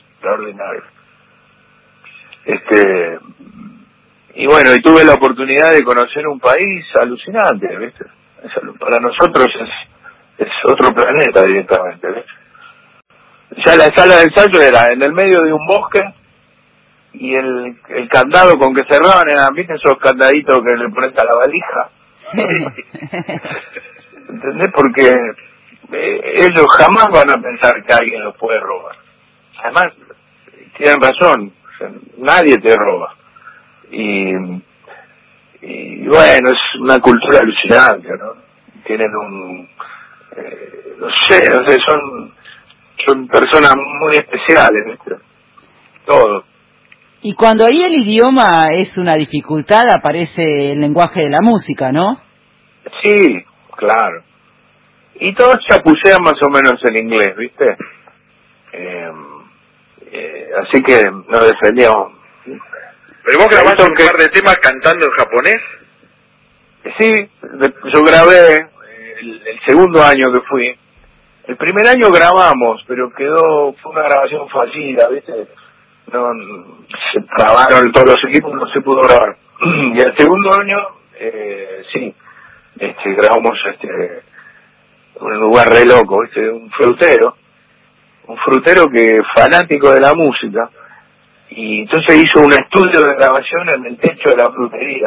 Y bueno, y tuve la oportunidad de conocer un país alucinante, ¿viste? Para nosotros es otro planeta directamente, ¿viste? Ya la sala de ensayo era en el medio de un bosque y el candado con que cerraban eran, ¿viste? Esos candaditos que le pones a la valija. ¿Entendés? Porque ellos jamás van a pensar que alguien los puede robar. Además, tienen razón, o sea, nadie te roba. Y bueno, es una cultura alucinante, ¿no? Tienen no sé, son personas muy especiales, ¿viste? Todo. Y cuando ahí el idioma es una dificultad, aparece el lenguaje de la música, ¿no? Sí, claro. Y todos chapucean más o menos en inglés, ¿viste? Así que nos defendíamos. ¿Pero vos grabaste un par de temas cantando en japonés? Sí, yo grabé el segundo año que fui. El primer año grabamos, pero fue una grabación fallida, ¿viste? No, se trabaron todos los equipos, no se pudo grabar. Y el segundo año, sí, grabamos un lugar re loco, ¿viste? Un frutero que fanático de la música, y entonces hizo un estudio de grabación en el techo de la frutería.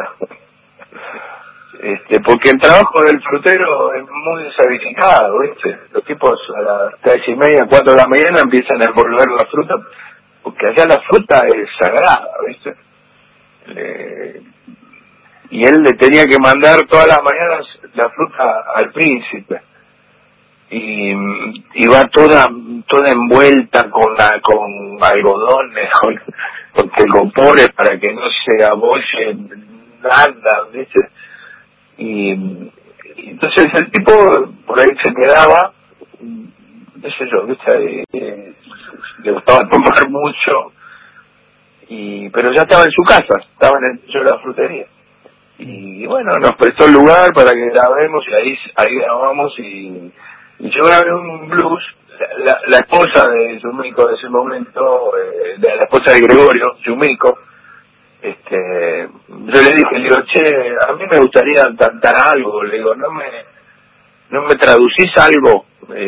Porque el trabajo del frutero es muy sacrificado, ¿viste? Los tipos a las 3:30, 4 de la mañana empiezan a envolver la fruta, porque allá la fruta es sagrada, ¿viste? Y él le tenía que mandar todas las mañanas la fruta al príncipe. y va toda envuelta con algodones, con telgopores para que no se abolle nada, ¿viste? Y entonces el tipo por ahí se quedaba, qué sé yo, ¿viste? Le gustaba tomar mucho, pero ya estaba en su casa, estaba en el techo de la frutería. Y bueno, nos prestó el lugar para que grabemos, y ahí grabamos, y yo grabé un blues. La esposa de Yumiko de ese momento, la esposa de Gregorio, Yumiko, yo le digo, che, a mí me gustaría cantar algo, le digo, ¿no me traducís algo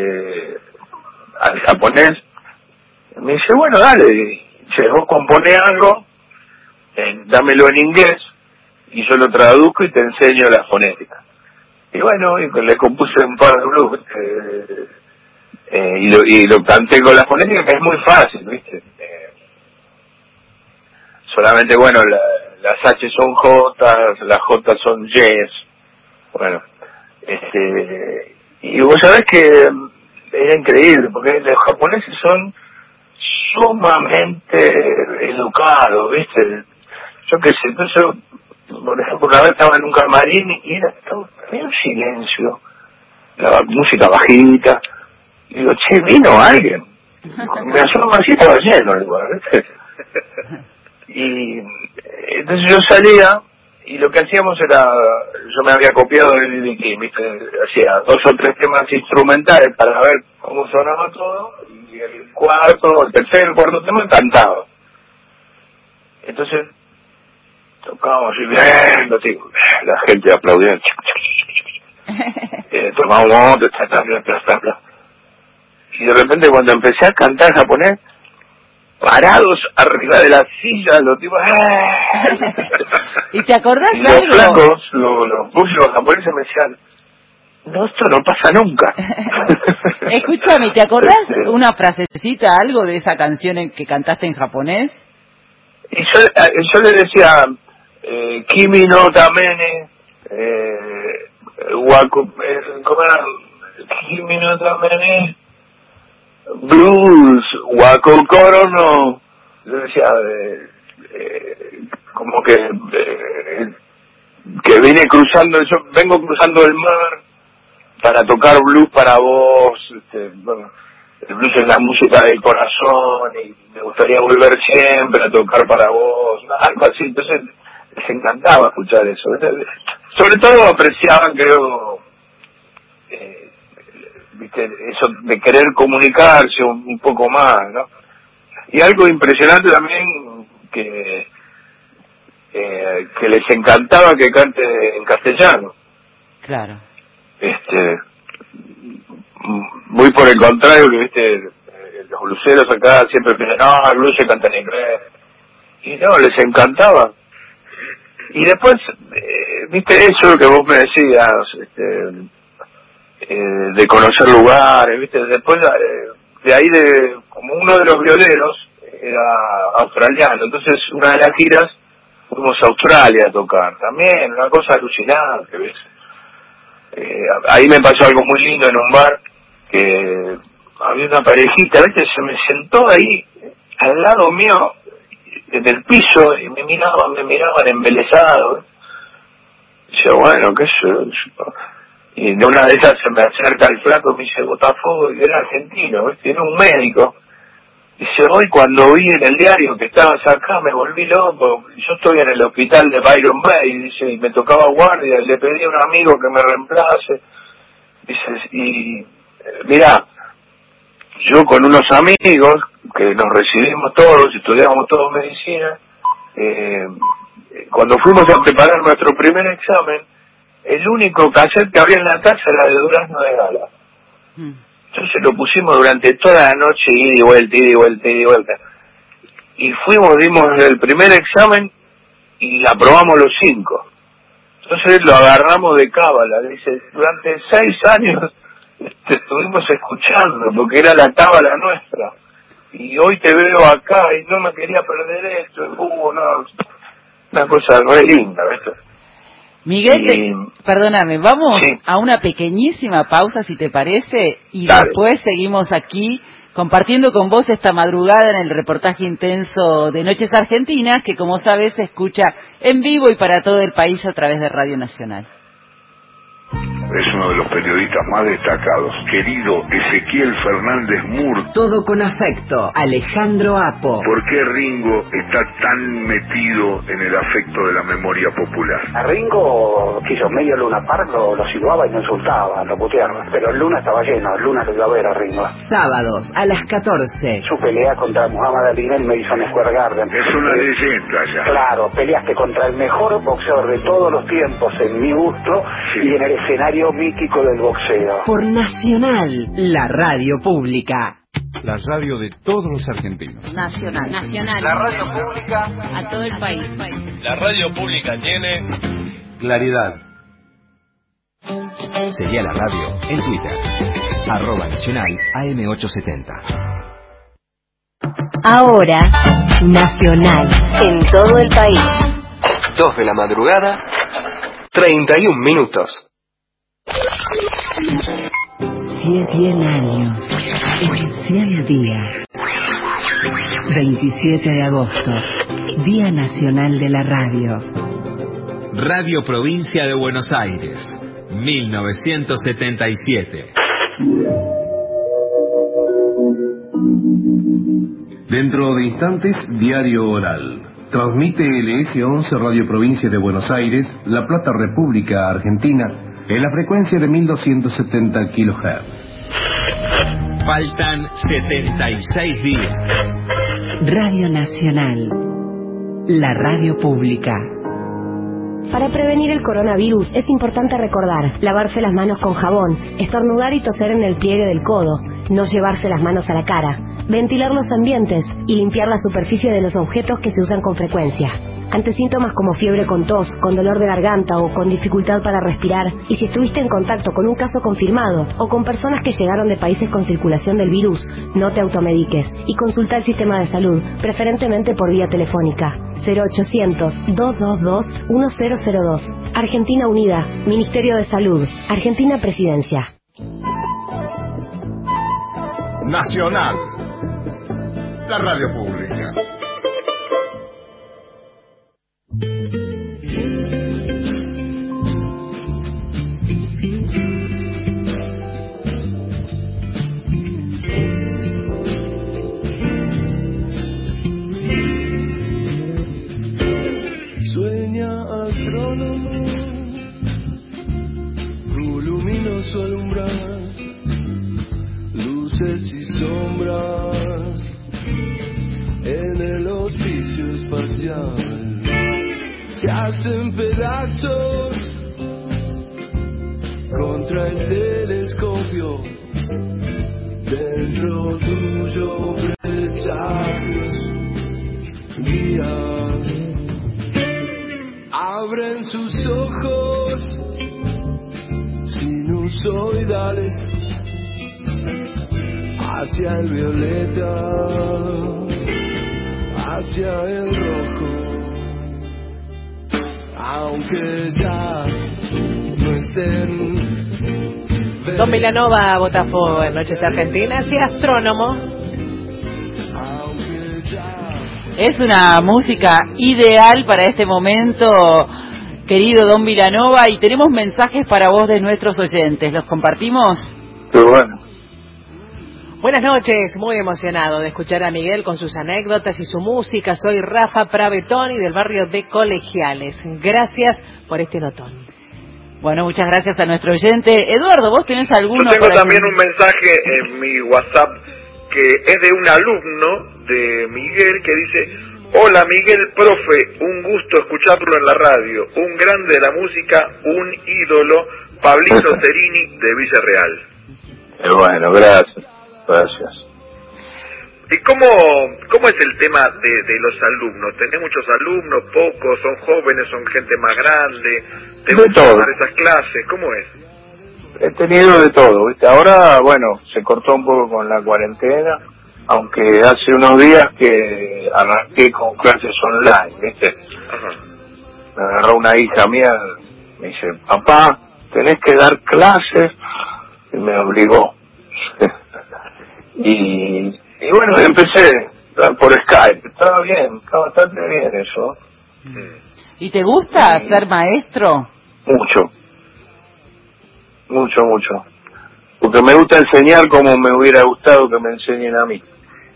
al japonés? Me dice, bueno, dale, dice, vos componés algo, dámelo en inglés, y yo lo traduzco y te enseño la fonética. Y bueno, le compuse un par de blues, y lo canté con la fonética, que es muy fácil, ¿viste? Solamente, bueno, las H son J, las J son Yes. Bueno, y vos sabés que era increíble, porque los japoneses son sumamente educados, ¿viste? Yo qué sé, entonces, por ejemplo, una vez estaba en un camarín y era todo en silencio, la música bajita, y digo, che, ¿vino alguien? Me asomo así, estaba lleno el lugar, ¿viste? Y entonces yo salía, y lo que hacíamos era, yo me había copiado el B.B. King, ¿viste? Hacía 2 o 3 temas instrumentales para ver cómo sonaba todo, y el tercer, cuarto tema cantaba. Entonces tocábamos y bien, la gente aplaudía, tomábamos otro, y de repente cuando empecé a cantar japonés, parados arriba de la silla, los tipos, ¿y te acordás y de algo? Los flacos, los japoneses me decían, no, esto no pasa nunca. Escúchame, ¿te acordás una frasecita, algo de esa canción que cantaste en japonés? Y yo le decía, Kimi no Tamene, ¿cómo era? Kimi no Tamene, Blues, Wakokoro no. Yo decía, como que vine cruzando, yo vengo cruzando el mar para tocar blues para vos, bueno, el blues es la música del corazón y me gustaría volver siempre a tocar para vos, algo así. Entonces les encantaba escuchar eso. Sobre todo apreciaban, creo, viste, eso de querer comunicarse un poco más, ¿no? Y algo impresionante también que les encantaba que cante en castellano. Claro. Muy por el contrario, que viste, los bluseros acá siempre piensan, no, el blues se canta en inglés. Y no, les encantaba. Y después, viste, eso que vos me decías, de conocer lugares, viste, después de ahí, como uno de los violeros era australiano, entonces una de las giras fuimos a Australia a tocar, también una cosa alucinante, ¿ves? Ahí me pasó algo muy lindo en un bar, que había una parejita, ¿viste? Se me sentó ahí al lado mío en el piso y me miraban embelesados. Y yo, bueno, qué sé yo. Y de una de esas se me acerca el flaco y me dice, Botafogo, y era argentino, ¿viste? Era un médico. Dice, hoy cuando vi en el diario que estabas acá me volví loco. Yo estoy en el hospital de Byron Bay, dice, y me tocaba guardia, y le pedí a un amigo que me reemplace. Dice, y mirá, yo con unos amigos que nos recibimos todos, estudiamos todos medicina, cuando fuimos a preparar nuestro primer examen, el único cassette que había en la casa era de Durazno de Gala. Entonces lo pusimos durante toda la noche, ida y vuelta. Y dimos el primer examen y aprobamos los 5. Entonces lo agarramos de cábala. Dice, durante 6 años estuvimos escuchando, porque era la cábala nuestra. Y hoy te veo acá y no me quería perder esto. No, una cosa re linda, ¿ves? Miguel, perdóname, vamos a una pequeñísima pausa, si te parece, y después seguimos aquí compartiendo con vos esta madrugada en el reportaje intenso de Noches Argentinas, que como sabes se escucha en vivo y para todo el país a través de Radio Nacional. Es uno de los periodistas más destacados, querido Ezequiel Fernández Mur. Todo con afecto, Alejandro Apo. ¿Por qué Ringo está tan metido en el afecto de la memoria popular? A Ringo, quiso medio Luna Park, lo silbaba y lo insultaba, lo puteaba. Pero el Luna estaba lleno, el Luna lo iba a ver a Ringo. Sábados a las 14. Su pelea contra Muhammad Ali en el Madison Square Garden. Es una leyenda ya. Claro, peleaste contra el mejor boxeador de todos los tiempos, en mi gusto, y en el escenario mítico del boxeo. Por Nacional, la radio pública. La radio de todos los argentinos. Nacional. La radio pública a todo el país. La radio pública tiene Claridad. Seguí a la radio en Twitter. @Nacional AM870. Ahora, Nacional, en todo el país. 2 de la madrugada, 31 minutos. 100 años, especial día. 27 de agosto, Día Nacional de la Radio. Radio Provincia de Buenos Aires, 1977. Dentro de instantes, Diario Oral. Transmite LS11 Radio Provincia de Buenos Aires, La Plata, República Argentina, en la frecuencia de 1270 kHz. Faltan 76 días. Radio Nacional, la radio pública. Para prevenir el coronavirus es importante recordar lavarse las manos con jabón, estornudar y toser en el pliegue del codo, no llevarse las manos a la cara, ventilar los ambientes y limpiar la superficie de los objetos que se usan con frecuencia. Ante síntomas como fiebre con tos, con dolor de garganta o con dificultad para respirar, y si estuviste en contacto con un caso confirmado o con personas que llegaron de países con circulación del virus, no te automediques y consulta el sistema de salud, preferentemente por vía telefónica. 0800-222-1002. Argentina Unida, Ministerio de Salud, Argentina Presidencia. Nacional, la radio pública. Su alumbrar, luces y sombras en el hospicio espacial se hacen pedazos contra el telescopio. Dentro tuyo presagios, guías abren sus ojos sinusoidales hacia el violeta, hacia el rojo, aunque ya no estén. Don Milanova, Botafogo en Noches Argentinas y astrónomo. Es una música ideal para este momento, querido Don Vilanova, y tenemos mensajes para vos de nuestros oyentes. ¿Los compartimos? Qué bueno. Buenas noches, muy emocionado de escuchar a Miguel con sus anécdotas y su música. Soy Rafa Pravetoni del barrio de Colegiales. Gracias por este notón. Bueno, muchas gracias a nuestro oyente. Eduardo, ¿vos tenés alguno? Yo tengo también un mensaje en mi WhatsApp que es de un alumno de Miguel que dice: hola Miguel, profe, un gusto escucharlo en la radio, un grande de la música, un ídolo, Pablito Cerini de Villarreal. Bueno, gracias. ¿Y cómo es el tema de los alumnos? ¿Tenés muchos alumnos, pocos, son jóvenes, son gente más grande? ¿Te gusta dar esas clases? ¿Cómo es? He tenido de todo, ¿viste? Ahora, bueno, se cortó un poco con la cuarentena, aunque hace unos días que arranqué con clases online, ¿viste? Ajá. Me agarró una hija mía Me dice, papá, tenés que dar clases, y me obligó. y bueno, empecé por Skype, estaba bien, estaba bastante bien eso. ¿Y te gusta ser maestro? Mucho. Porque me gusta enseñar como me hubiera gustado que me enseñen a mí.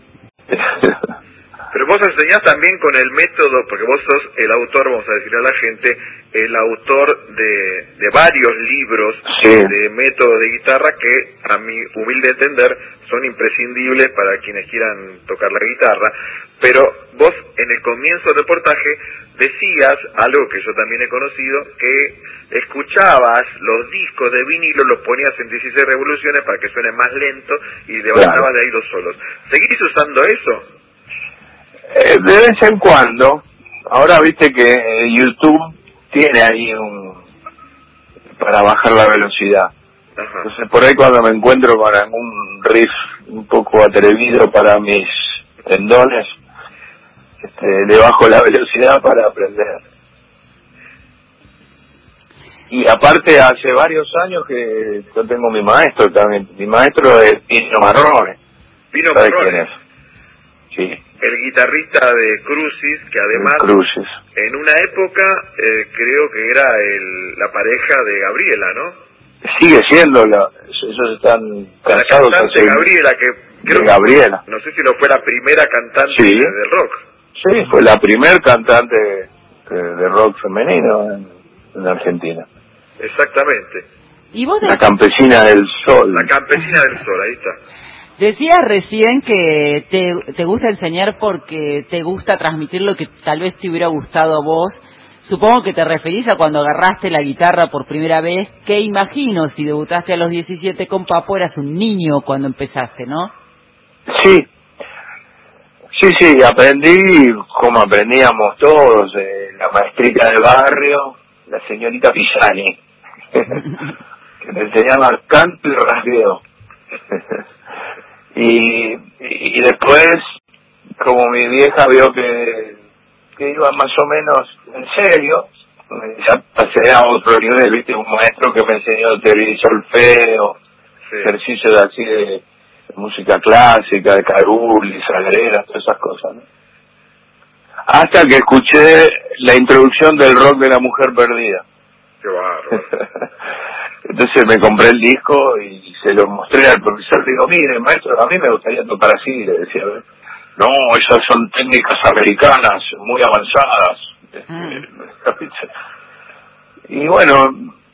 Pero vos enseñás también con el método, porque vos sos el autor, vamos a decirle a la gente, el autor de varios libros de métodos de guitarra que, a mi humilde entender, son imprescindibles para quienes quieran tocar la guitarra. Pero vos, en el comienzo del reportaje, decías algo que yo también he conocido, que escuchabas los discos de vinilo, los ponías en 16 revoluciones para que suene más lento y levantabas de ahí los solos. ¿Seguís usando eso? De vez en cuando. Ahora viste que YouTube tiene ahí para bajar la velocidad. Entonces por ahí cuando me encuentro con algún riff un poco atrevido para mis tendones, le bajo la velocidad para aprender. Y aparte hace varios años que yo tengo mi maestro también. Mi maestro es Pino Marrone. Pino ¿Sabes Marrone? quién es? Sí. El guitarrista de Crucis, que además en una época creo que era la pareja de Gabriela, ¿no? Sigue siendo, ellos están casados. La cantante Gabriela, que creo Gabriela. No sé si lo fue la primera cantante de rock. Sí, fue la primer cantante de rock femenino en Argentina. Exactamente. ¿Y vos la campesina del sol. La campesina del sol, ahí está. Decías recién que te gusta enseñar porque te gusta transmitir lo que tal vez te hubiera gustado a vos. Supongo que te referís a cuando agarraste la guitarra por primera vez, que imagino si debutaste a los 17 con Papo eras un niño cuando empezaste, ¿no? Sí, aprendí como aprendíamos todos, la maestrita del barrio, la señorita Pisani, que me enseñaba canto y rasgueo. y después, como mi vieja vio que iba más o menos en serio, ya pasé a otro nivel, viste, un maestro que me enseñó teoría y solfeo, ejercicios así de música clásica, de Carul y Sagrera, todas esas cosas, ¿no? Hasta que escuché la introducción del rock de la mujer perdida. Qué bárbaro. Entonces me compré el disco y se lo mostré al profesor. Le digo, mire, maestro, a mí me gustaría tocar así, le decía. No, esas son técnicas americanas muy avanzadas. Y bueno,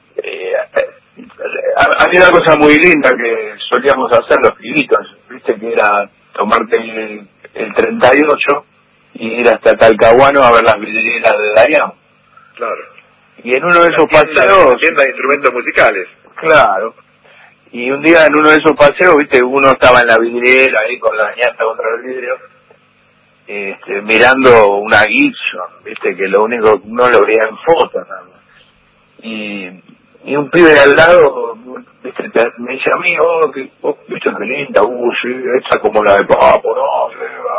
había una cosa muy linda que solíamos hacer los pibitos, viste, que era tomarte el 38 y ir hasta Talcahuano a ver las vidrieras de Darío. Claro. Y en uno de esos paseos... Tienda de instrumentos musicales. Claro. Y un día en uno de esos paseos, viste, uno estaba en la vidriera ahí con la ñata contra el vidrio, mirando una Gibson, viste, que lo único no lo veía en fotos nada más. Y un pibe de al lado, viste, me dice a mí, viste que linda, sí, esta como la de Papo, no,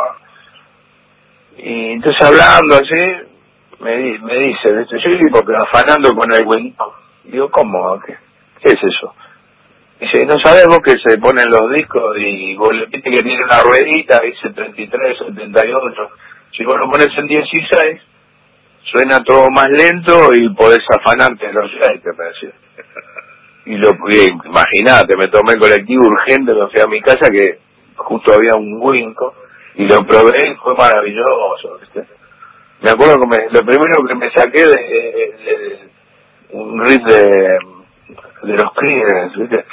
y entonces hablando así, me dice, viste, sí, porque afanando con el Windows. Digo, ¿cómo? ¿Qué es eso? Dice, ¿no sabes vos que se ponen los discos y vos le viste que tiene una ruedita, dice 33, 78? Si vos lo pones en 16, suena todo más lento y podés afanarte en los 6, me decía. Y imagínate, me tomé el colectivo urgente, me fui a mi casa que justo había un Winco y lo probé y fue maravilloso, ¿viste? Me acuerdo que lo primero que me saqué de un riff de los Creedence, ¿viste?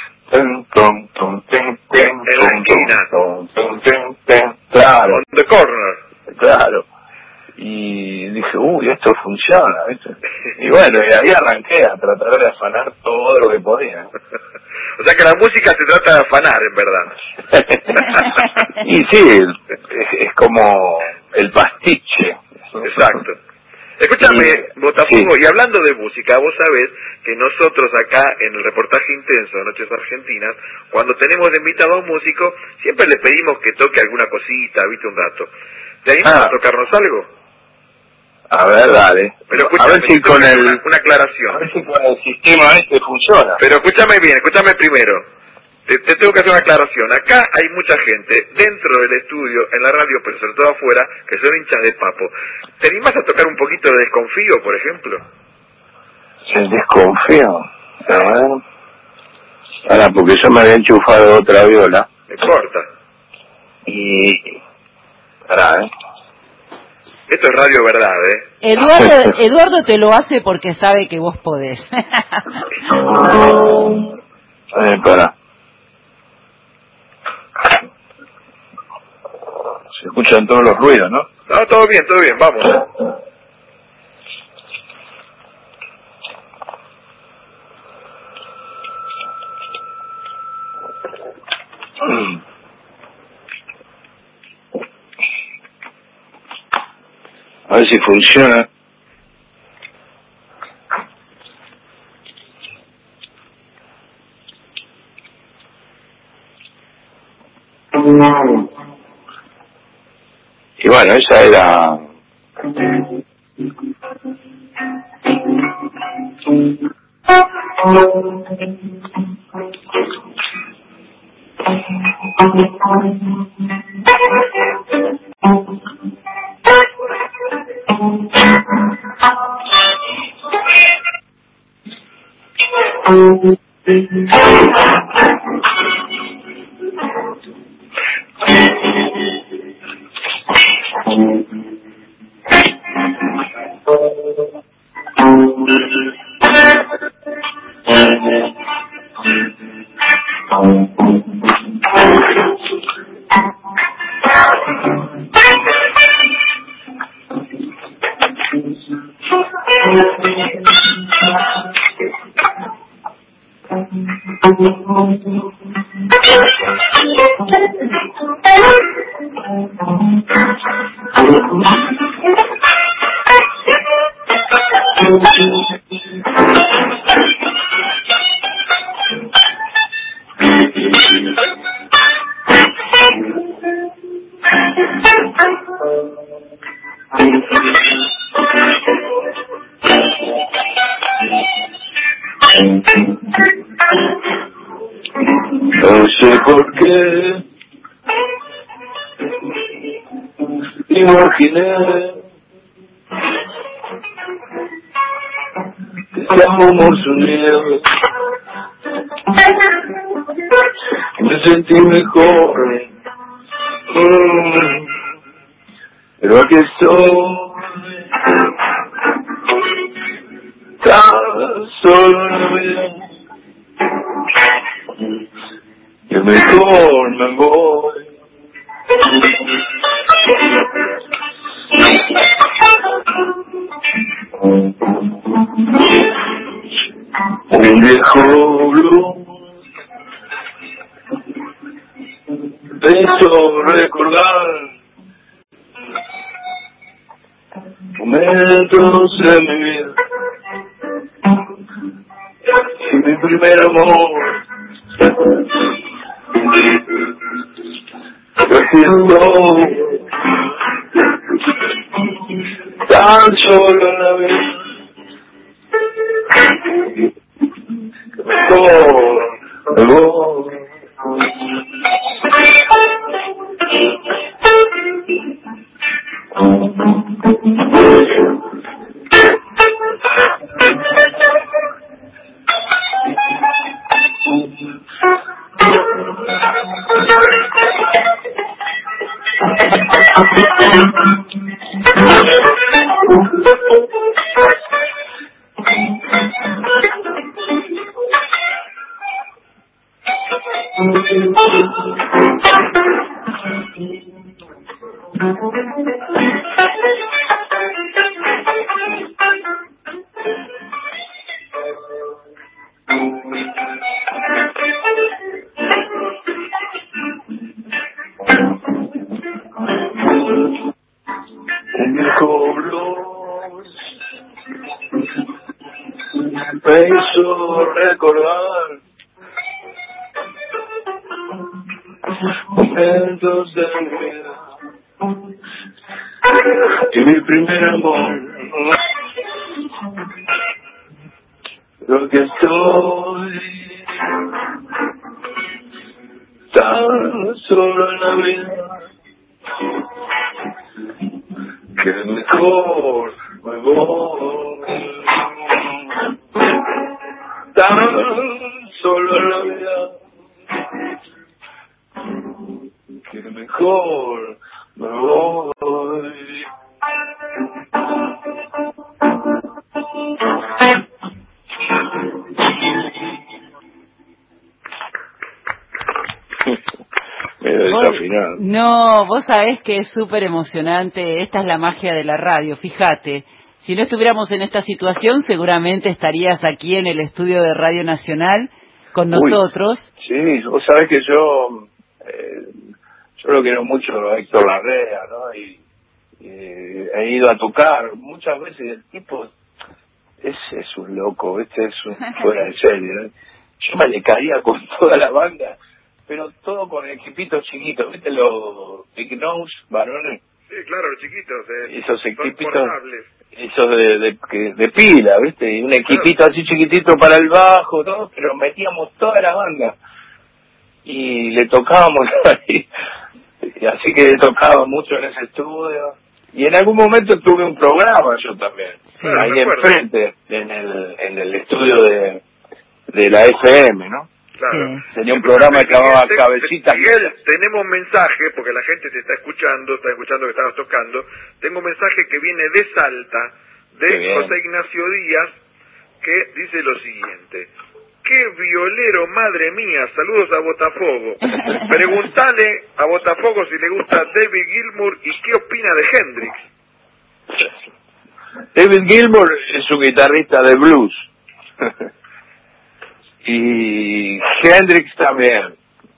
Claro. On the corner. Claro. Y dije, esto funciona, ¿viste? Y bueno, y ahí arranqué a tratar de afanar todo lo que podía. O sea que la música se trata de afanar, en verdad. Y sí, es como el pastiche. Exacto. Escúchame, Botafogo, y hablando de música, vos sabés que nosotros acá en el reportaje intenso de Noches Argentinas, cuando tenemos de invitado a un músico, siempre le pedimos que toque alguna cosita, viste, un rato. ¿Te animas a tocarnos algo? A ver, dale. Pero a ver si con una aclaración. A ver si con el sistema funciona. Pero escúchame primero. Te tengo que hacer una aclaración. Acá hay mucha gente dentro del estudio, en la radio, pero sobre todo afuera, que son hinchas de Papo. ¿Te animás a tocar un poquito de Desconfío, por ejemplo? El Desconfío. A ver. Ahora, porque yo me había enchufado otra viola. No importa. Y... Pará, Esto es radio verdad, Eduardo te lo hace porque sabe que vos podés. Pará. Se escuchan todos los ruidos, ¿no? No, todo bien, vamos. A ver si funciona. Y bueno, esa era... No sé por qué imaginé que estábamos unidos. Me sentí mejor, pero aquí estoy, tan solo una vez. Yo mejor me voy. Un viejo blues me hizo recordar momentos de mi vida y mi primer amor. Yo siento tan solo una vez que mejor me voy. Un viejo blues me hizo recordar momentos de mi vida y mi primer amor. lo que soy, tan solo en la vida, que mejor me voy, tan solo en la vida, que mejor me voy. No, vos sabés que es súper emocionante. Esta es la magia de la radio. Fíjate, si no estuviéramos en esta situación, seguramente estarías aquí en el estudio de Radio Nacional con nosotros. Sí, vos sabés que yo lo quiero mucho a Héctor Larrea, ¿no? Y he ido a tocar muchas veces. El tipo es un loco, es un fuera de serie, ¿no? Yo me le caía con toda la banda, pero todo con equipitos chiquitos, ¿viste? Los Big Nose, varones. Sí, claro, los chiquitos. Esos equipitos, esos de pila, ¿viste? Y un equipito así chiquitito para el bajo, todo, pero metíamos toda la banda. Y le tocábamos ahí. Y así que he tocado mucho en ese estudio. Y en algún momento tuve un programa yo también. Sí, ahí enfrente, en el estudio de la FM, ¿no? Claro. Sí. Tenía un programa que llamaba Cabecita. Miguel, tenemos un mensaje, porque la gente te está escuchando que estabas tocando. Tengo un mensaje que viene de Salta, de José Ignacio Díaz, que dice lo siguiente: ¡qué violero, madre mía! Saludos a Botafogo. Preguntale a Botafogo si le gusta David Gilmour y qué opina de Hendrix. David Gilmour es un guitarrista de blues. Y Hendrix también.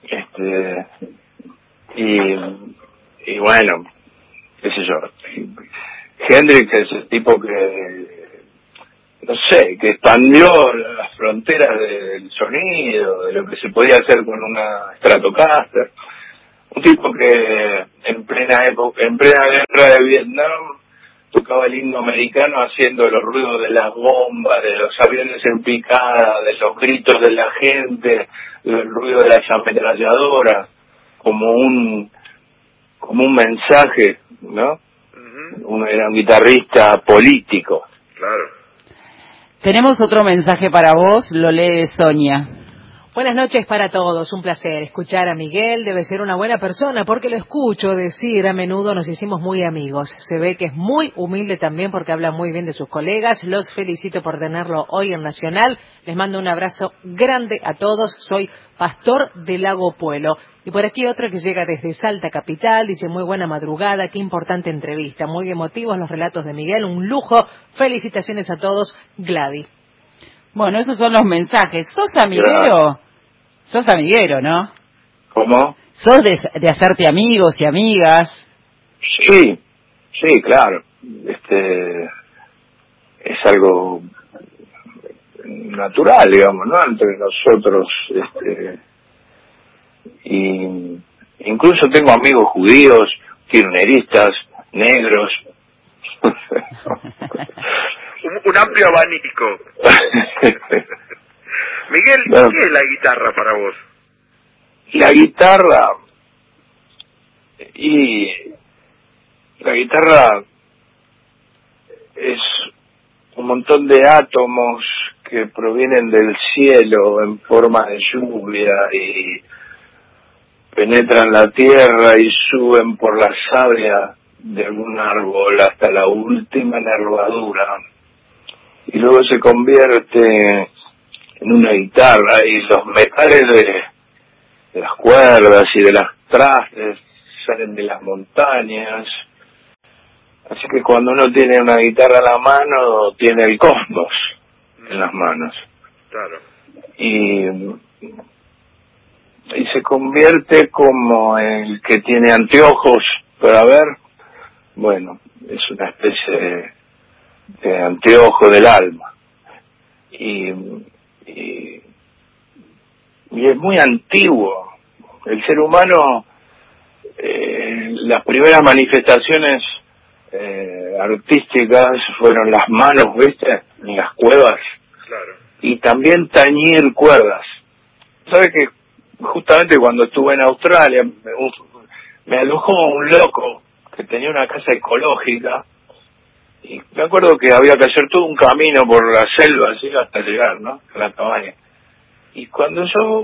Y bueno, qué sé yo. Hendrix es el tipo que, no sé, que expandió las fronteras del sonido, de lo que se podía hacer con una Stratocaster. Un tipo que en plena guerra de Vietnam tocaba el himno americano haciendo los ruidos de las bombas, de los aviones en picada, de los gritos de la gente, del ruido de las ametralladoras, como un mensaje, ¿no? Era un guitarrista político. Claro. Tenemos otro mensaje para vos, lo lee Sonia. Buenas noches para todos, un placer escuchar a Miguel, debe ser una buena persona porque lo escucho decir a menudo, nos hicimos muy amigos. Se ve que es muy humilde también porque habla muy bien de sus colegas. Los felicito por tenerlo hoy en Nacional. Les mando un abrazo grande a todos. Soy Pastor del Lago Puelo. Y por aquí otro que llega desde Salta Capital, dice muy buena madrugada, qué importante entrevista, muy emotivos los relatos de Miguel, un lujo. Felicitaciones a todos, Gladys. Bueno, esos son los mensajes. ¿Sos amiguero? Sos amiguero, ¿no? ¿Cómo? ¿Sos de hacerte amigos y amigas? Sí, claro. Es algo natural, digamos, ¿no? Entre nosotros, y incluso tengo amigos judíos, kirchneristas, negros. un amplio abanico. Miguel, ¿qué es la guitarra para vos? La guitarra es un montón de átomos que provienen del cielo en forma de lluvia y penetran la tierra y suben por la savia de algún árbol hasta la última nervadura y luego se convierte en una guitarra y los metales de las cuerdas y de las trastes salen de las montañas, así que cuando uno tiene una guitarra en la mano tiene el cosmos en las manos. Claro. Y se convierte como el que tiene anteojos para ver, bueno, es una especie de anteojo del alma. Y es muy antiguo. El ser humano, las primeras manifestaciones artísticas fueron las manos, ¿viste? En las cuevas. Claro. y también tañir cuerdas. ¿Sabes que justamente cuando estuve en Australia me alojó un loco que tenía una casa ecológica, y me acuerdo que había que hacer todo un camino por la selva así hasta llegar, ¿no?, a la cabaña. Y cuando yo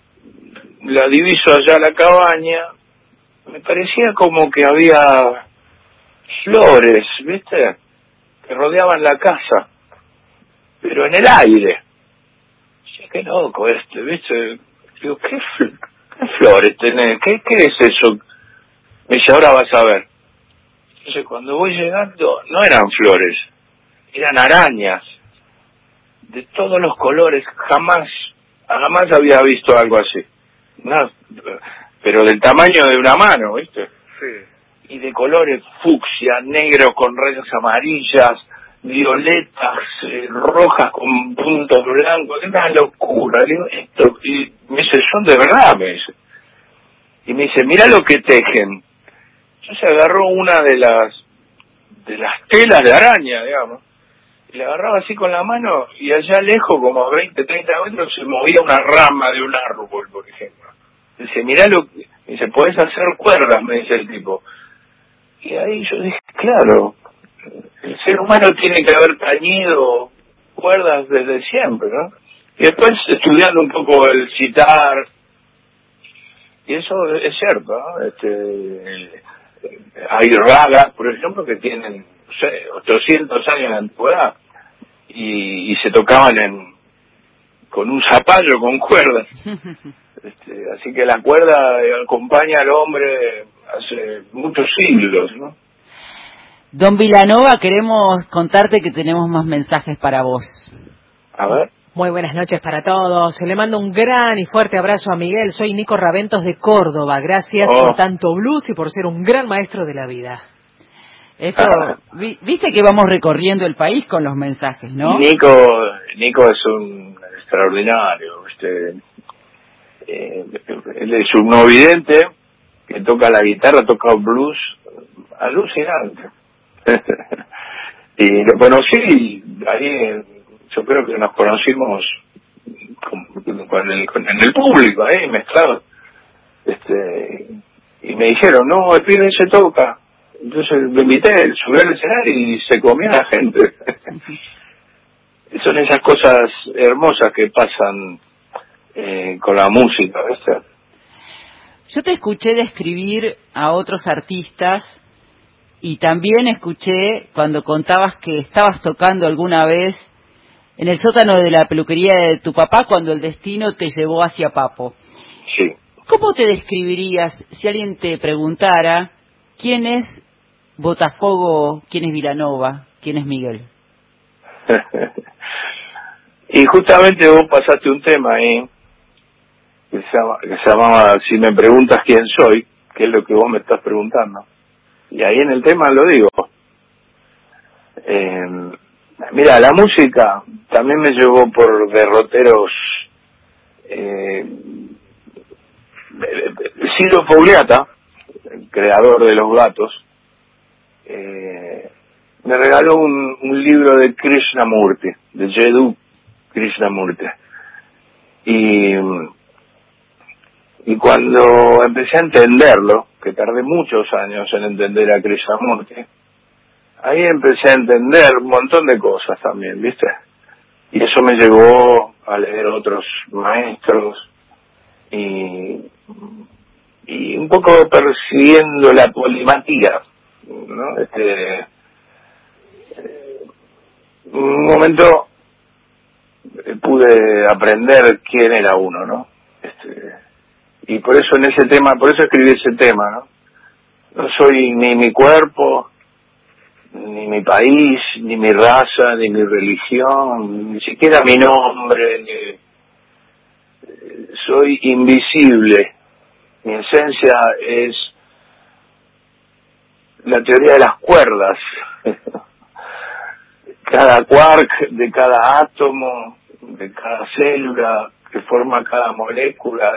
la diviso allá a la cabaña, me parecía como que había flores, ¿viste?, que rodeaban la casa, pero en el aire. Dije, qué loco ¿viste? Digo, ¿qué flores tenés? ¿Qué es eso? Me dice, ahora vas a ver. Entonces cuando voy llegando, no eran flores, eran arañas, de todos los colores. Jamás había visto algo así. No, pero del tamaño de una mano, ¿viste? Sí. Y de colores fucsia, negro con rayas amarillas, violetas, rojas con puntos blancos. Es una locura. Digo, esto, y me dice, son de verdad, me dice. Y me dice, mira lo que tejen. Entonces agarró una de las telas de araña, digamos, y la agarraba así con la mano, y allá lejos, como a 20, 30 metros, se movía una rama de un árbol, por ejemplo. Dice, mirá dice, podés hacer cuerdas, me dice el tipo. Y ahí yo dije, claro, el ser humano tiene que haber tañido cuerdas desde siempre, ¿no? Y después estudiando un poco el citar, y eso es cierto, ¿no? Hay ragas, por ejemplo, que tienen, no sé, 800 años de antigüedad, y se tocaban con un zapallo, con cuerdas. Así que la cuerda acompaña al hombre hace muchos siglos, ¿no? Don Vilanova, queremos contarte que tenemos más mensajes para vos. A ver. Muy buenas noches para todos. Le mando un gran y fuerte abrazo a Miguel. Soy Nico Raventos de Córdoba. Gracias por tanto blues y por ser un gran maestro de la vida. Eso, viste que vamos recorriendo el país con los mensajes, ¿no? Nico es un extraordinario. Él es un no vidente que toca la guitarra, toca blues alucinante. Y lo conocí ahí, yo creo que nos conocimos en el público, ahí mezclado. Y me dijeron, no, el pibe se toca. Entonces lo invité, subí al escenario y se comía a la gente. Son esas cosas hermosas que pasan con la música, ¿viste? Yo te escuché describir a otros artistas y también escuché cuando contabas que estabas tocando alguna vez en el sótano de la peluquería de tu papá cuando el destino te llevó hacia Papo. Sí. ¿Cómo te describirías si alguien te preguntara quién es Botafogo, quién es Vilanova, quién es Miguel? Y justamente vos pasaste un tema ahí que se llamaba Si me preguntas quién soy, que es lo que vos me estás preguntando. Y ahí en el tema lo digo. Mira, la música también me llevó por derroteros. Ciro Fogliata, el creador de Los Gatos, me regaló un libro de Krishnamurti, de Jiddu Krishnamurti. Y cuando empecé a entenderlo, que tardé muchos años en entender a Krishnamurti, ahí empecé a entender un montón de cosas también, ¿viste? Y eso me llevó a leer otros maestros y un poco persiguiendo la polimatía, ¿no? Un momento pude aprender quién era uno, ¿no? Y por eso escribí ese tema, ¿no? No soy ni mi cuerpo, ni mi país, ni mi raza, ni mi religión, ni siquiera mi nombre, soy invisible. Mi esencia es la teoría de las cuerdas. Cada quark de cada átomo, de cada célula que forma cada molécula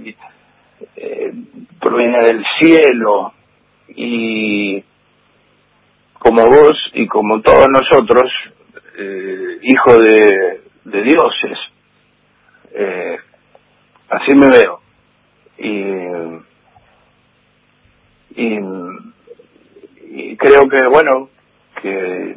proviene del cielo, y como vos y como todos nosotros, hijo de dioses. Así me veo. Y creo que, bueno, que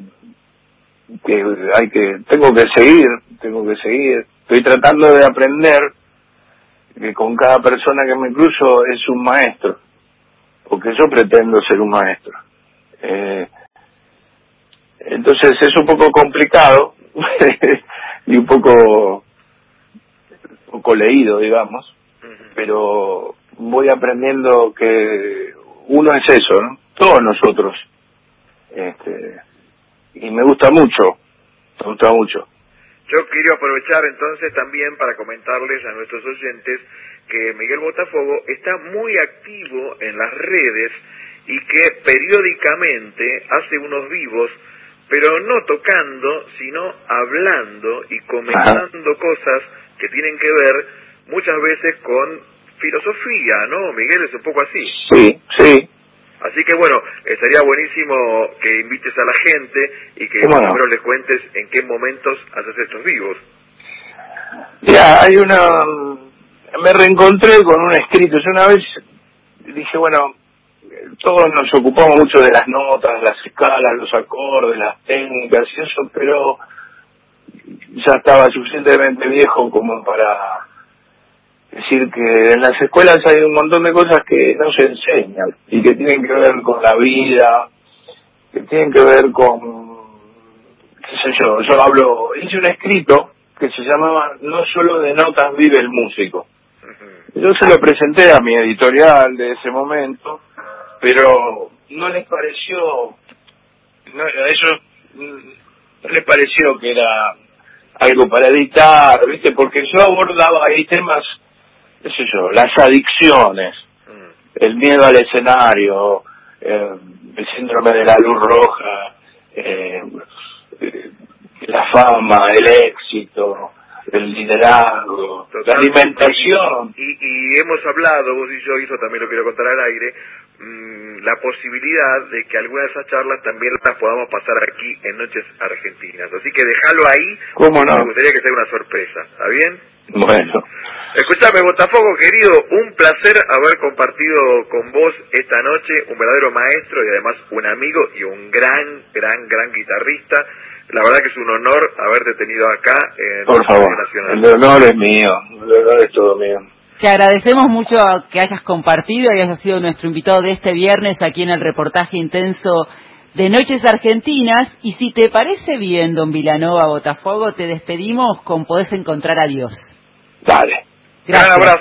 tengo que seguir. Estoy tratando de aprender que con cada persona que me cruzo es un maestro, porque yo pretendo ser un maestro. Entonces es un poco complicado y un poco leído, digamos, pero voy aprendiendo que uno es eso, ¿no? Todos nosotros. Y me gusta mucho. Yo quiero aprovechar entonces también para comentarles a nuestros oyentes que Miguel Botafogo está muy activo en las redes y que periódicamente hace unos vivos, pero no tocando, sino hablando y comentando cosas que tienen que ver muchas veces con filosofía, ¿no? Miguel, es un poco así. Sí. Así que bueno, estaría buenísimo que invites a la gente y que primero les cuentes en qué momentos haces estos vivos. Ya, me reencontré con un escrito. Yo una vez dije, bueno, todos nos ocupamos mucho de las notas, las escalas, los acordes, las técnicas y eso, pero ya estaba suficientemente viejo como para decir que en las escuelas hay un montón de cosas que no se enseñan y que tienen que ver con la vida, que tienen que ver con, qué sé yo hice un escrito que se llamaba No solo de notas vive el músico. Yo se lo presenté a mi editorial de ese momento, pero no les pareció, a ellos no les pareció que era algo para editar, ¿viste? Porque yo abordaba ahí temas, qué sé yo, las adicciones, el miedo al escenario, el síndrome de la luz roja, la fama, el éxito, el liderazgo, la alimentación. Y hemos hablado, vos y yo, y eso también lo quiero contar al aire, la posibilidad de que algunas de esas charlas también las podamos pasar aquí en Noches Argentinas. Así que déjalo ahí. ¿Cómo no? Me gustaría que sea una sorpresa, ¿está bien? Bueno. Escuchame, Botafogo, querido, un placer haber compartido con vos esta noche, un verdadero maestro y además un amigo y un gran guitarrista. La verdad que es un honor haberte tenido acá en Radio Nacional. El honor es mío, el honor es todo mío. Te agradecemos mucho que hayas compartido y hayas sido nuestro invitado de este viernes aquí en el reportaje intenso de Noches Argentinas. Y si te parece bien, don Vilanova Botafogo, te despedimos con Podés encontrar a Dios. Dale. Gracias. Un abrazo.